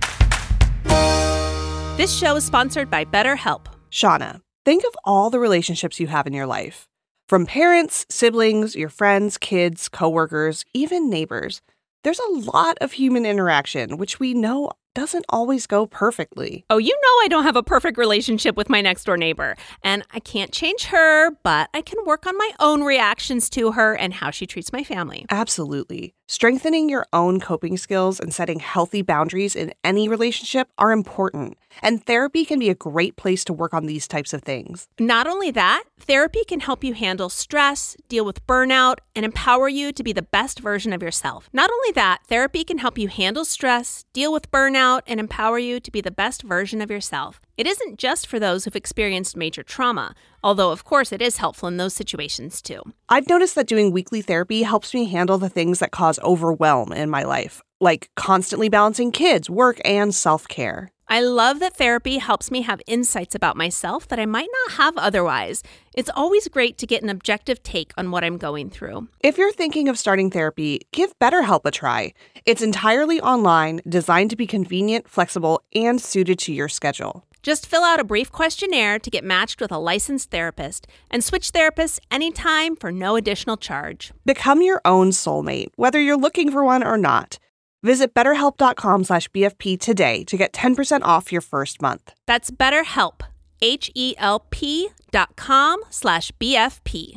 This show is sponsored by BetterHelp. Shauna, think of all the relationships you have in your life. From parents, siblings, your friends, kids, coworkers, even neighbors. There's a lot of human interaction, which we know doesn't always go perfectly. Oh, you know I don't have a perfect relationship with my next door neighbor, and I can't change her, but I can work on my own reactions to her and how she treats my family. Absolutely. Strengthening your own coping skills and setting healthy boundaries in any relationship are important, and therapy can be a great place to work on these types of things. Not only that, therapy can help you handle stress, deal with burnout, and empower you to be the best version of yourself. Not only that, therapy can help you handle stress, deal with burnout, and empower you to be the best version of yourself. It isn't just for those who've experienced major trauma, although of course it is helpful in those situations too. I've noticed that doing weekly therapy helps me handle the things that cause overwhelm in my life, like constantly balancing kids, work, and self-care. I love that therapy helps me have insights about myself that I might not have otherwise. It's always great to get an objective take on what I'm going through. If you're thinking of starting therapy, give BetterHelp a try. It's entirely online, designed to be convenient, flexible, and suited to your schedule. Just fill out a brief questionnaire to get matched with a licensed therapist and switch therapists anytime for no additional charge. Become your own soulmate, whether you're looking for one or not. Visit betterhelp.com slash BFP today to get ten percent off your first month. That's BetterHelp, H-E-L-P dot com slash B-F-P.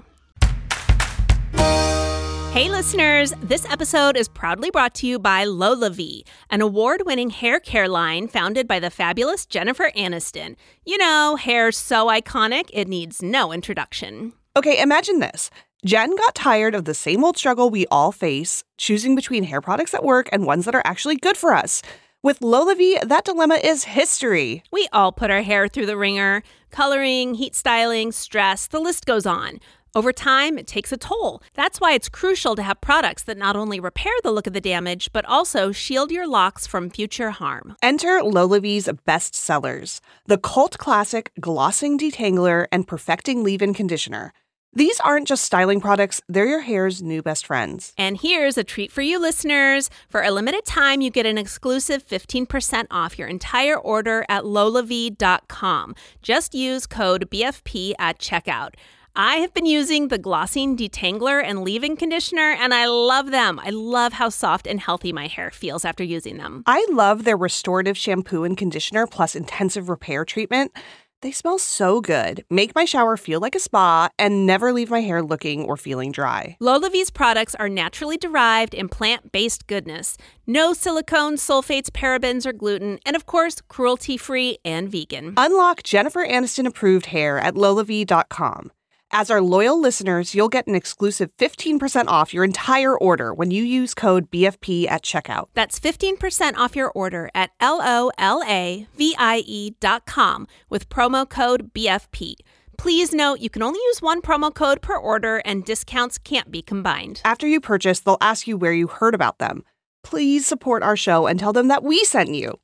Hey listeners, this episode is proudly brought to you by LolaVie, an award-winning hair care line founded by the fabulous Jennifer Aniston. You know, hair so iconic, it needs no introduction. Okay, imagine this. Jen got tired of the same old struggle we all face, choosing between hair products that work and ones that are actually good for us. With LolaVie, that dilemma is history. We all put our hair through the ringer. Coloring, heat styling, stress, the list goes on. Over time, it takes a toll. That's why it's crucial to have products that not only repair the look of the damage, but also shield your locks from future harm. Enter LolaVie's best sellers, the cult classic Glossing Detangler and Perfecting Leave-In Conditioner. These aren't just styling products, they're your hair's new best friends. And here's a treat for you listeners. For a limited time, you get an exclusive fifteen percent off your entire order at lolavie dot com. Just use code B F P at checkout. I have been using the Glossing Detangler and Leave-In Conditioner, and I love them. I love how soft and healthy my hair feels after using them. I love their restorative shampoo and conditioner plus intensive repair treatment. They smell so good, make my shower feel like a spa, and never leave my hair looking or feeling dry. LolaVie's products are naturally derived and plant-based goodness. No silicones, sulfates, parabens, or gluten, and of course, cruelty-free and vegan. Unlock Jennifer Aniston-approved hair at lolavie dot com. As our loyal listeners, you'll get an exclusive fifteen percent off your entire order when you use code B F P at checkout. That's fifteen percent off your order at L O L A V I E dot com with promo code B F P. Please note you can only use one promo code per order and discounts can't be combined. After you purchase, they'll ask you where you heard about them. Please support our show and tell them that we sent you.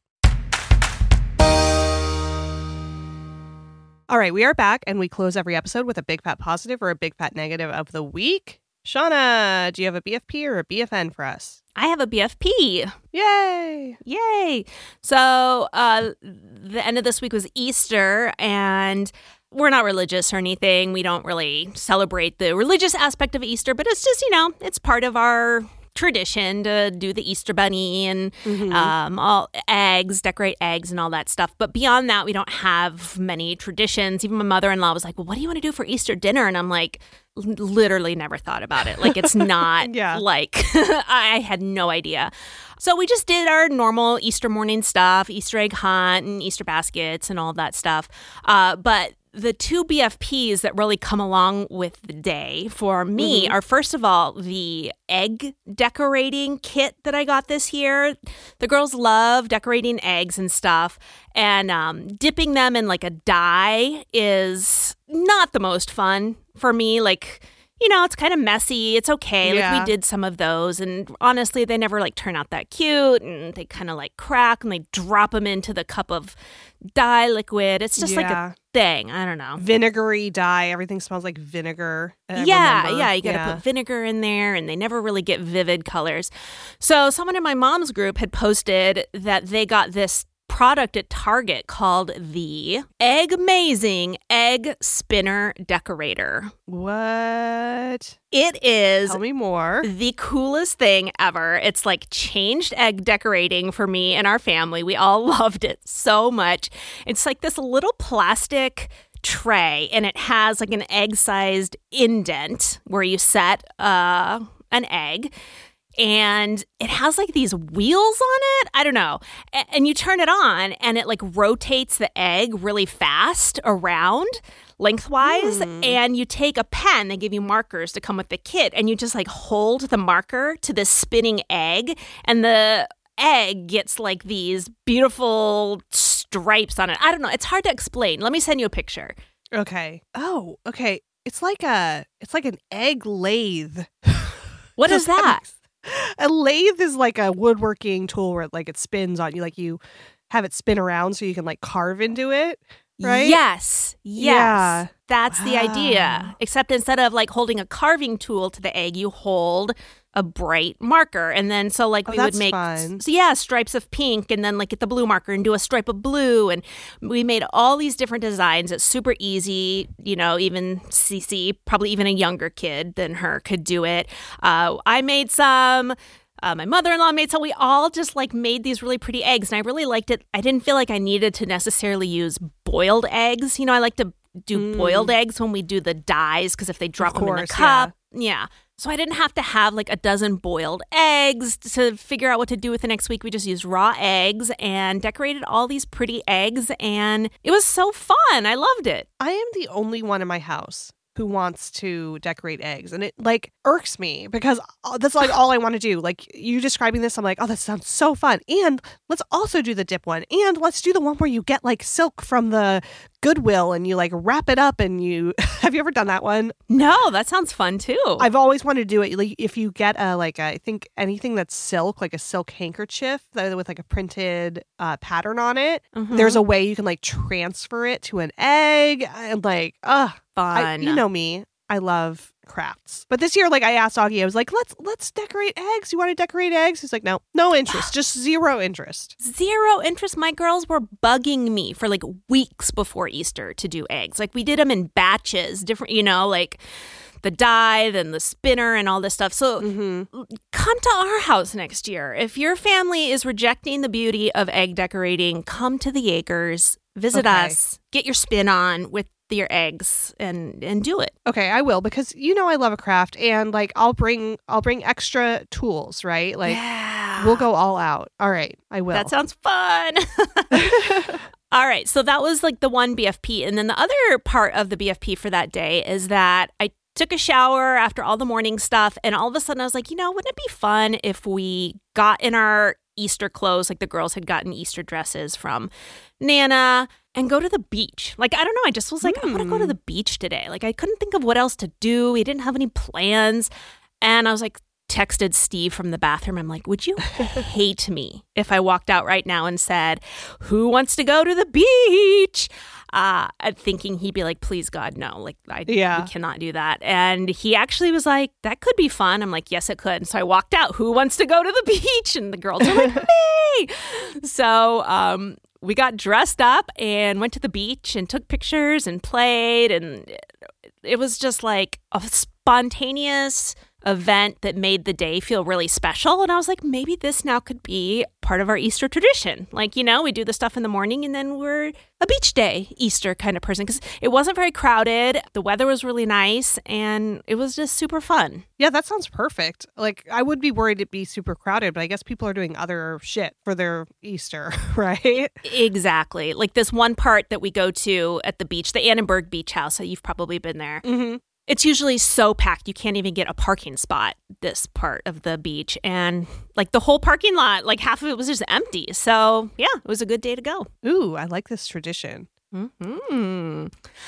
All right, we are back, and we close every episode with a big fat positive or a big fat negative of the week. Shauna, do you have a B F P or a B F N for us? I have a B F P. Yay! Yay! So uh, the end of this week was Easter, and we're not religious or anything. We don't really celebrate the religious aspect of Easter, but it's just, you know, it's part of our tradition to do the Easter bunny and mm-hmm. um, all eggs, decorate eggs and all that stuff. But beyond that, we don't have many traditions. Even my mother-in-law was like, well, what do you want to do for Easter dinner? And I'm like, literally never thought about it. Like, it's not yeah. like I had no idea. So we just did our normal Easter morning stuff, Easter egg hunt and Easter baskets and all that stuff. Uh, but the two B F Ps that really come along with the day for me mm-hmm. are, first of all, the egg decorating kit that I got this year. The girls love decorating eggs and stuff, and um, dipping them in like a dye is not the most fun for me. Like, you know, it's kind of messy. It's okay. Yeah. Like we did some of those. And honestly, they never like turn out that cute. And they kind of like crack and they drop them into the cup of dye liquid. It's just like Yeah. a thing. I don't know. Vinegary dye. Everything smells like vinegar. I Yeah, remember. yeah, you got to Yeah. put vinegar in there, and they never really get vivid colors. So someone in my mom's group had posted that they got this product at Target called the Egg Amazing Egg Spinner Decorator. What? It is Tell me more. the coolest thing ever. It's like changed egg decorating for me and our family. We all loved it so much. It's like this little plastic tray, and it has like an egg-sized indent where you set uh, an egg. And it has like these wheels on it. I don't know. A- and you turn it on and it like rotates the egg really fast around lengthwise. Hmm. And you take a pen, they give you markers to come with the kit, and you just like hold the marker to this spinning egg, and the egg gets like these beautiful stripes on it. I don't know. It's hard to explain. Let me send you a picture. Okay. Oh, okay. It's like a it's like an egg lathe. What is Does that? make s- A lathe is like a woodworking tool where like it spins on you, like you have it spin around so you can like carve into it, right? Yes. Yes. Yeah. That's the Wow. idea. Except instead of like holding a carving tool to the egg, you hold a bright marker. And then so like Oh, we would that's make fun. so yeah, stripes of pink, and then like get the blue marker and do a stripe of blue. And we made all these different designs. It's super easy. You know, even Cece, probably even a younger kid than her, could do it. Uh, I made some. Uh, my mother-in-law made some. We all just like made these really pretty eggs, and I really liked it. I didn't feel like I needed to necessarily use boiled eggs. You know, I like to do Mm. boiled eggs when we do the dyes, because if they drop them in the course, cup, yeah. So I didn't have to have like a dozen boiled eggs to figure out what to do with the next week. We just used raw eggs and decorated all these pretty eggs, and it was so fun. I loved it. I am the only one in my house who wants to decorate eggs, and it like irks me because uh, that's like all I want to do. Like you describing this, I'm like, oh, that sounds so fun. And let's also do the dip one, and let's do the one where you get like silk from the Goodwill and you like wrap it up and you have you ever done that one? No, that sounds fun too. I've always wanted to do it. Like if you get a like a, I think anything that's silk, like a silk handkerchief that with like a printed uh, pattern on it, Mhm. there's a way you can like transfer it to an egg and like, uh fun. I, you know me, I love crafts. But this year, like I asked Augie, I was like, let's let's decorate eggs. You want to decorate eggs? He's like, no, no interest, just zero interest. Zero interest. My girls were bugging me for like weeks before Easter to do eggs. Like we did them in batches, different, you know, like the dye, then the spinner and all this stuff. So Mm-hmm. come to our house next year. If your family is rejecting the beauty of egg decorating, come to the Jaegers, visit Okay. us, get your spin on with your eggs, and and do it. Okay, I will because you know I love a craft, and like I'll bring I'll bring extra tools, right? Like yeah. we'll go all out. All right, I will. That sounds fun. All right, so that was like the one B F P. And then the other part of the B F P for that day is that I took a shower after all the morning stuff, and all of a sudden I was like, you know, wouldn't it be fun if we got in our Easter clothes, like the girls had gotten Easter dresses from Nana, and go to the beach? Like, I don't know, I just was like, I want to go to Hmm. the beach today. Like, I couldn't think of what else to do. We didn't have any plans. And I was like, texted Steve from the bathroom. I'm like, would you hate me if I walked out right now and said, who wants to go to the beach? Uh, thinking he'd be like, please, God, no. Like, I Yeah. we cannot do that. And he actually was like, that could be fun. I'm like, yes, it could. And so I walked out. Who wants to go to the beach? And the girls are like, me. So um, we got dressed up and went to the beach and took pictures and played. And it was just like a spontaneous event that made the day feel really special. And I was like, maybe this now could be part of our Easter tradition. Like, you know, we do the stuff in the morning and then we're a beach day Easter kind of person, because it wasn't very crowded. The weather was really nice and it was just super fun. Yeah, that sounds perfect. Like I would be worried it'd be super crowded, but I guess people are doing other shit for their Easter, right? Exactly. Like this one part that we go to at the beach, the Annenberg Beach House. So you've probably been there. Mm-hmm. It's usually so packed you can't even get a parking spot this part of the beach. And like the whole parking lot, like half of it was just empty. So yeah, it was a good day to go. Ooh, I like this tradition. Mm-hmm.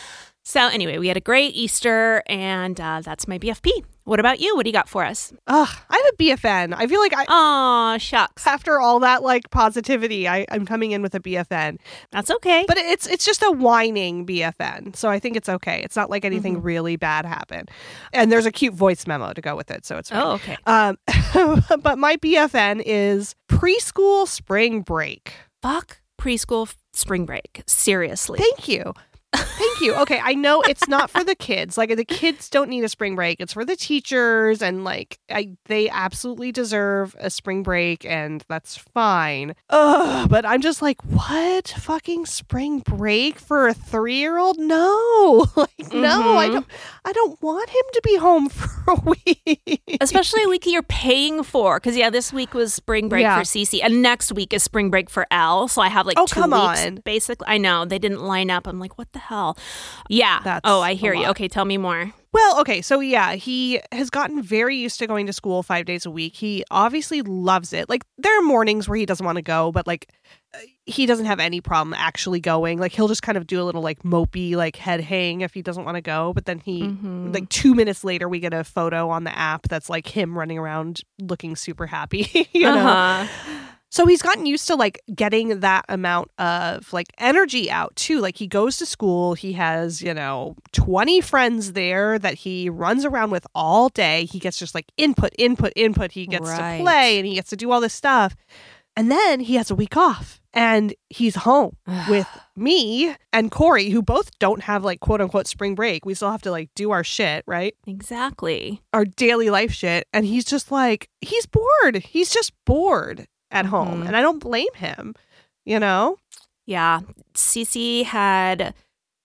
So anyway, we had a great Easter, and uh, that's my B F P. What about you? What do you got for us? Ugh, I'm a B F N. I feel like I, Aw, shucks. after all that like positivity, I, I'm coming in with a B F N. That's okay. But it's it's just a whining B F N, so I think it's okay. It's not like anything Mm-hmm. really bad happened. And there's a cute voice memo to go with it, so it's fine. Oh, okay. Um, but my B F N is preschool spring break. Fuck preschool f- spring break. Seriously. Thank you. Thank you. Okay, I know it's not for the kids. Like the kids don't need a spring break. It's for the teachers, and like I, they absolutely deserve a spring break, and that's fine. Ugh, but I'm just like, what fucking spring break for a three-year-old? No, like no, I Mhm. don't. I don't want him to be home for a week. Especially a week you're paying for. Because, yeah, this week was spring break Yeah. for Cece. And next week is spring break for Elle. So I have like Oh, two come weeks. on. Basically, I know. They didn't line up. I'm like, what the hell? Yeah. That's oh, I a hear you. lot. Okay, tell me more. Well, okay, so yeah, he has gotten very used to going to school five days a week. He obviously loves it. Like, there are mornings where he doesn't want to go, but like, uh, he doesn't have any problem actually going. Like, he'll just kind of do a little like mopey, like head hang if he doesn't want to go. But then he, Mhm. like, two minutes later, we get a photo on the app that's like him running around looking super happy, you know? Uh-huh. So he's gotten used to like getting that amount of like energy out too. Like he goes to school, he has, you know, twenty friends there that he runs around with all day. He gets just like input, input, input. He gets Right. to play and he gets to do all this stuff. And then he has a week off and he's home with me and Corey, who both don't have like quote unquote spring break. We still have to like do our shit, right? Exactly. Our daily life shit. And he's just like, he's bored. He's just bored at home. Mhm. And I don't blame him, you know? Yeah. Cece had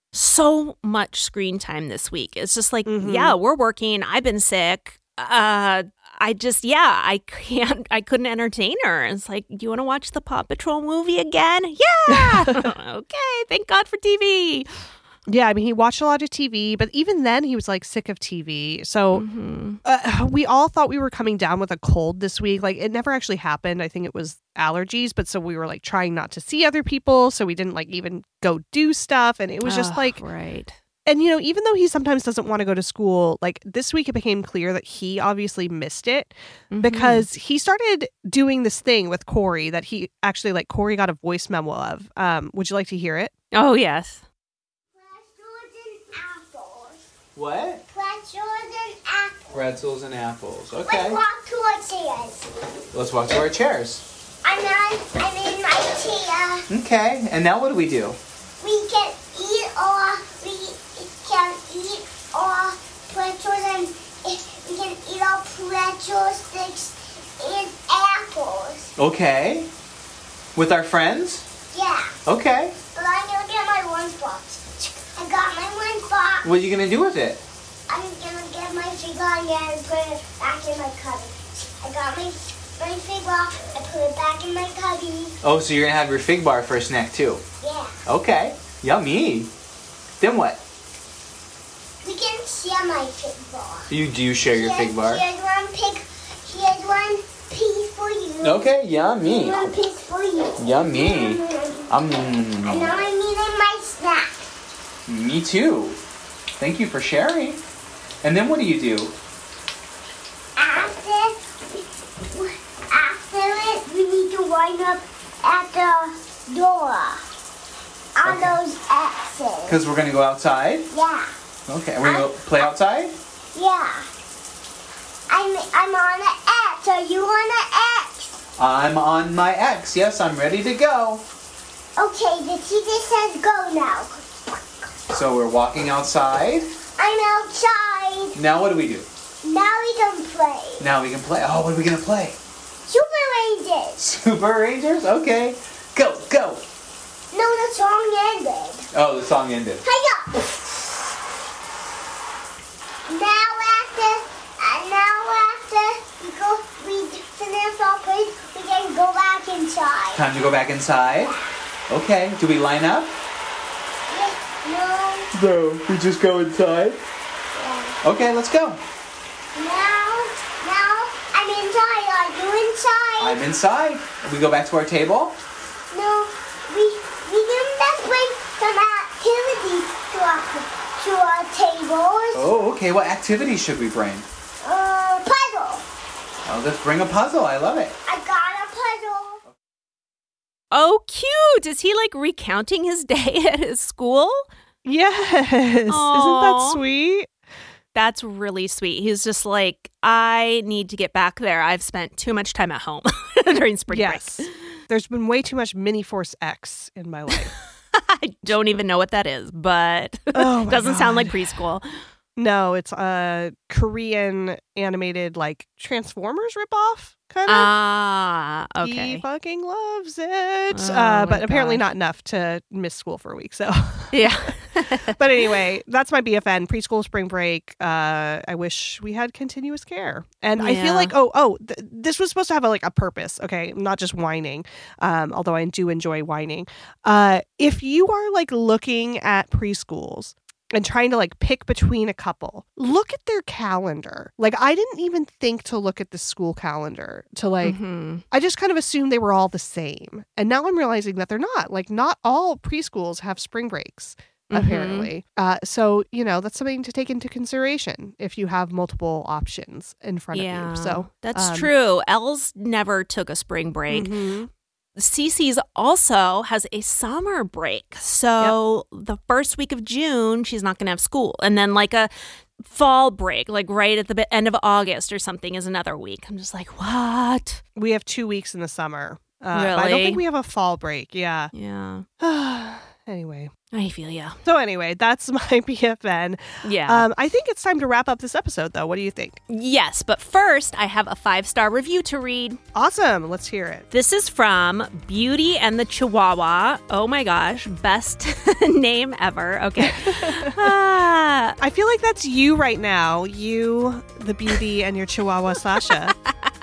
so much screen time this week. It's just like, Mhm. yeah, we're working. I've been sick. Uh, I just, yeah, I can't, I couldn't entertain her. It's like, do you want to watch the Paw Patrol movie again? Yeah. Okay. Thank God for T V. Yeah, I mean, he watched a lot of T V, but even then he was like sick of T V. So Mhm. uh, we all thought we were coming down with a cold this week. Like it never actually happened. I think it was allergies, but so we were like trying not to see other people. So we didn't like even go do stuff. And it was just Ugh, like, right. and you know, even though he sometimes doesn't want to go to school, like this week it became clear that he obviously missed it Mhm. because he started doing this thing with Corey that he actually like Corey got a voice memo of. Um, would you like to hear it? Oh, yes. What? Pretzels and apples. Pretzels and apples. Let's Okay. walk to our chairs. Let's walk to our chairs. I'm on, I'm in my chair. Okay. And now what do we do? We can eat or we can eat our pretzels and we can eat our pretzel sticks and apples. Okay. With our friends? Yeah. Okay. But I'm gonna get my lunchbox. I got my lunchbox. What are you going to do with it? I'm gonna get my figure and put it back in my cubby. I got my my figure. I put it back in my cubby. Oh, so you're going to have your fig bar for a snack too. Yeah. Okay. Yummy. Then what? We can share my fig bar. You do you share your Here's- fig bar? Here's one pig. Here's one piece for you. Okay. Yummy. One piece for you. Yummy. Mm. Um. And now I'm eating my snack. Me too. Thank you for sharing. And then what do you do? After, after it, we need to line up at the door. On Okay. those X's. Because we're going to go outside? Yeah. Okay. We're going to go play outside? Yeah. I'm I'm on an X. Are you on an X? I'm on my X. Yes, I'm ready to go. Okay, the teacher says go now. So we're walking outside. I'm outside. Now what do we do? Now we can play. Now we can play. Oh, what are we going to play? Super Rangers. Super Rangers? Okay. Go, go. No, the song ended. Oh, the song ended. Hiya! Now after, uh, now after we go, we finish our place, we can go back inside. Time to go back inside. Okay. Do we line up? Yeah, no, No, we just go inside. yeah. Okay, let's go. Now, now I'm inside. Are you inside? I'm inside. We go back to our table. No, we we can just bring some activities to our to Rainbows. Oh, okay. What activities should we bring? Uh, puzzle. Oh, let's bring a puzzle. I love it. I got a puzzle. Oh, cute. Is he like recounting his day at his school? Yes. Isn't that Aw. sweet? That's really sweet. He's just like, I need to get back there. I've spent too much time at home during spring Yes. break. There's been way too much Mini Force X in my life. I don't even know what that is, but Oh my doesn't sound like God. preschool. No, it's a Korean animated like Transformers ripoff kind of. Ah, He okay. fucking loves it. Oh uh, my but apparently gosh. not enough to miss school for a week. So, Yeah. but anyway, that's my B F N preschool spring break. Uh, I wish we had continuous care, and I Yeah. feel like oh oh th- this was supposed to have a, like a purpose. Okay, not just whining. Um, although I do enjoy whining. Uh, if you are like looking at preschools and trying to like pick between a couple, look at their calendar. Like I didn't even think to look at the school calendar to like Mhm. I just kind of assumed they were all the same. And now I'm realizing that they're not. Like not all preschools have spring breaks Mhm. apparently. Uh, so, you know, that's something to take into consideration if you have multiple options in front Yeah, of you. So, that's um, true. Els never took a spring break. mhm. Cece's also has a summer break. So the first week of June, she's not going to have school. And then like a fall break, like right at the be- end of August or something is another week. I'm just like, what? We have two weeks in the summer. Uh, but I don't Really? think we have a fall break. Yeah. Yeah, Anyway. I feel ya. So anyway, that's my B F N. Yeah. Um, I think it's time to wrap up this episode, though. What do you think? Yes, but first, I have a five-star review to read. Awesome. Let's hear it. This is from Beauty and the Chihuahua. Oh my gosh, best name ever. Okay. Ah, I feel like that's you right now. You, the beauty, and your Chihuahua Sasha.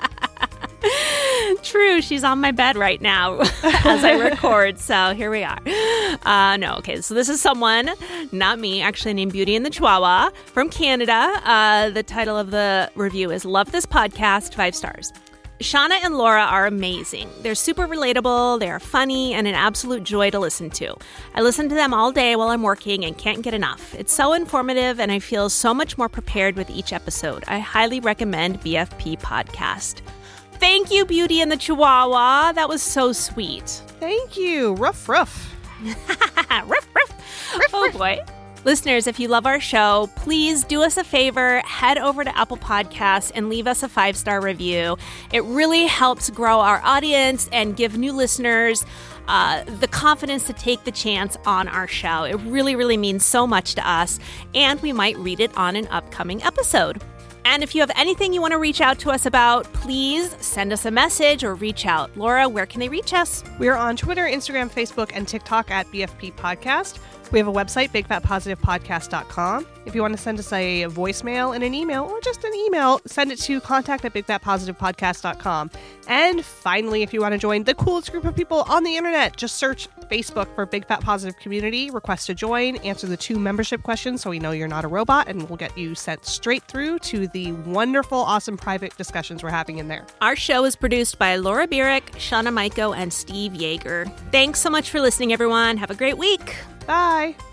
true, she's on my bed right now as I record, so here we are. Uh, no, okay, so this is someone, not me, actually named Beauty and the Chihuahua from Canada. Uh, the title of the review is Love This Podcast, five stars. Shauna and Laura are amazing. They're super relatable, they are funny, and an absolute joy to listen to. I listen to them all day while I'm working and can't get enough. It's so informative, and I feel so much more prepared with each episode. I highly recommend B F P Podcast. Thank you, Beauty and the Chihuahua. That was so sweet. Thank you. Ruff, ruff. ruff, ruff. Oh, boy. Listeners, if you love our show, please do us a favor, head over to Apple Podcasts and leave us a five-star review. It really helps grow our audience and give new listeners uh, the confidence to take the chance on our show. It really, really means so much to us, and we might read it on an upcoming episode. And if you have anything you want to reach out to us about, please send us a message or reach out. Laura, where can they reach us? We are on Twitter, Instagram, Facebook, and TikTok at B F P Podcast. We have a website, big fat positive podcast dot com. If you want to send us a voicemail and an email, or just an email, send it to contact at big fat positive podcast dot com. And finally, if you want to join the coolest group of people on the internet, just search Facebook for Big Fat Positive Community, request to join, answer the two membership questions so we know you're not a robot, and we'll get you sent straight through to the wonderful, awesome private discussions we're having in there. Our show is produced by Laura Burek, Shauna Maiko, and Steve Yeager. Thanks so much for listening, everyone. Have a great week. Bye.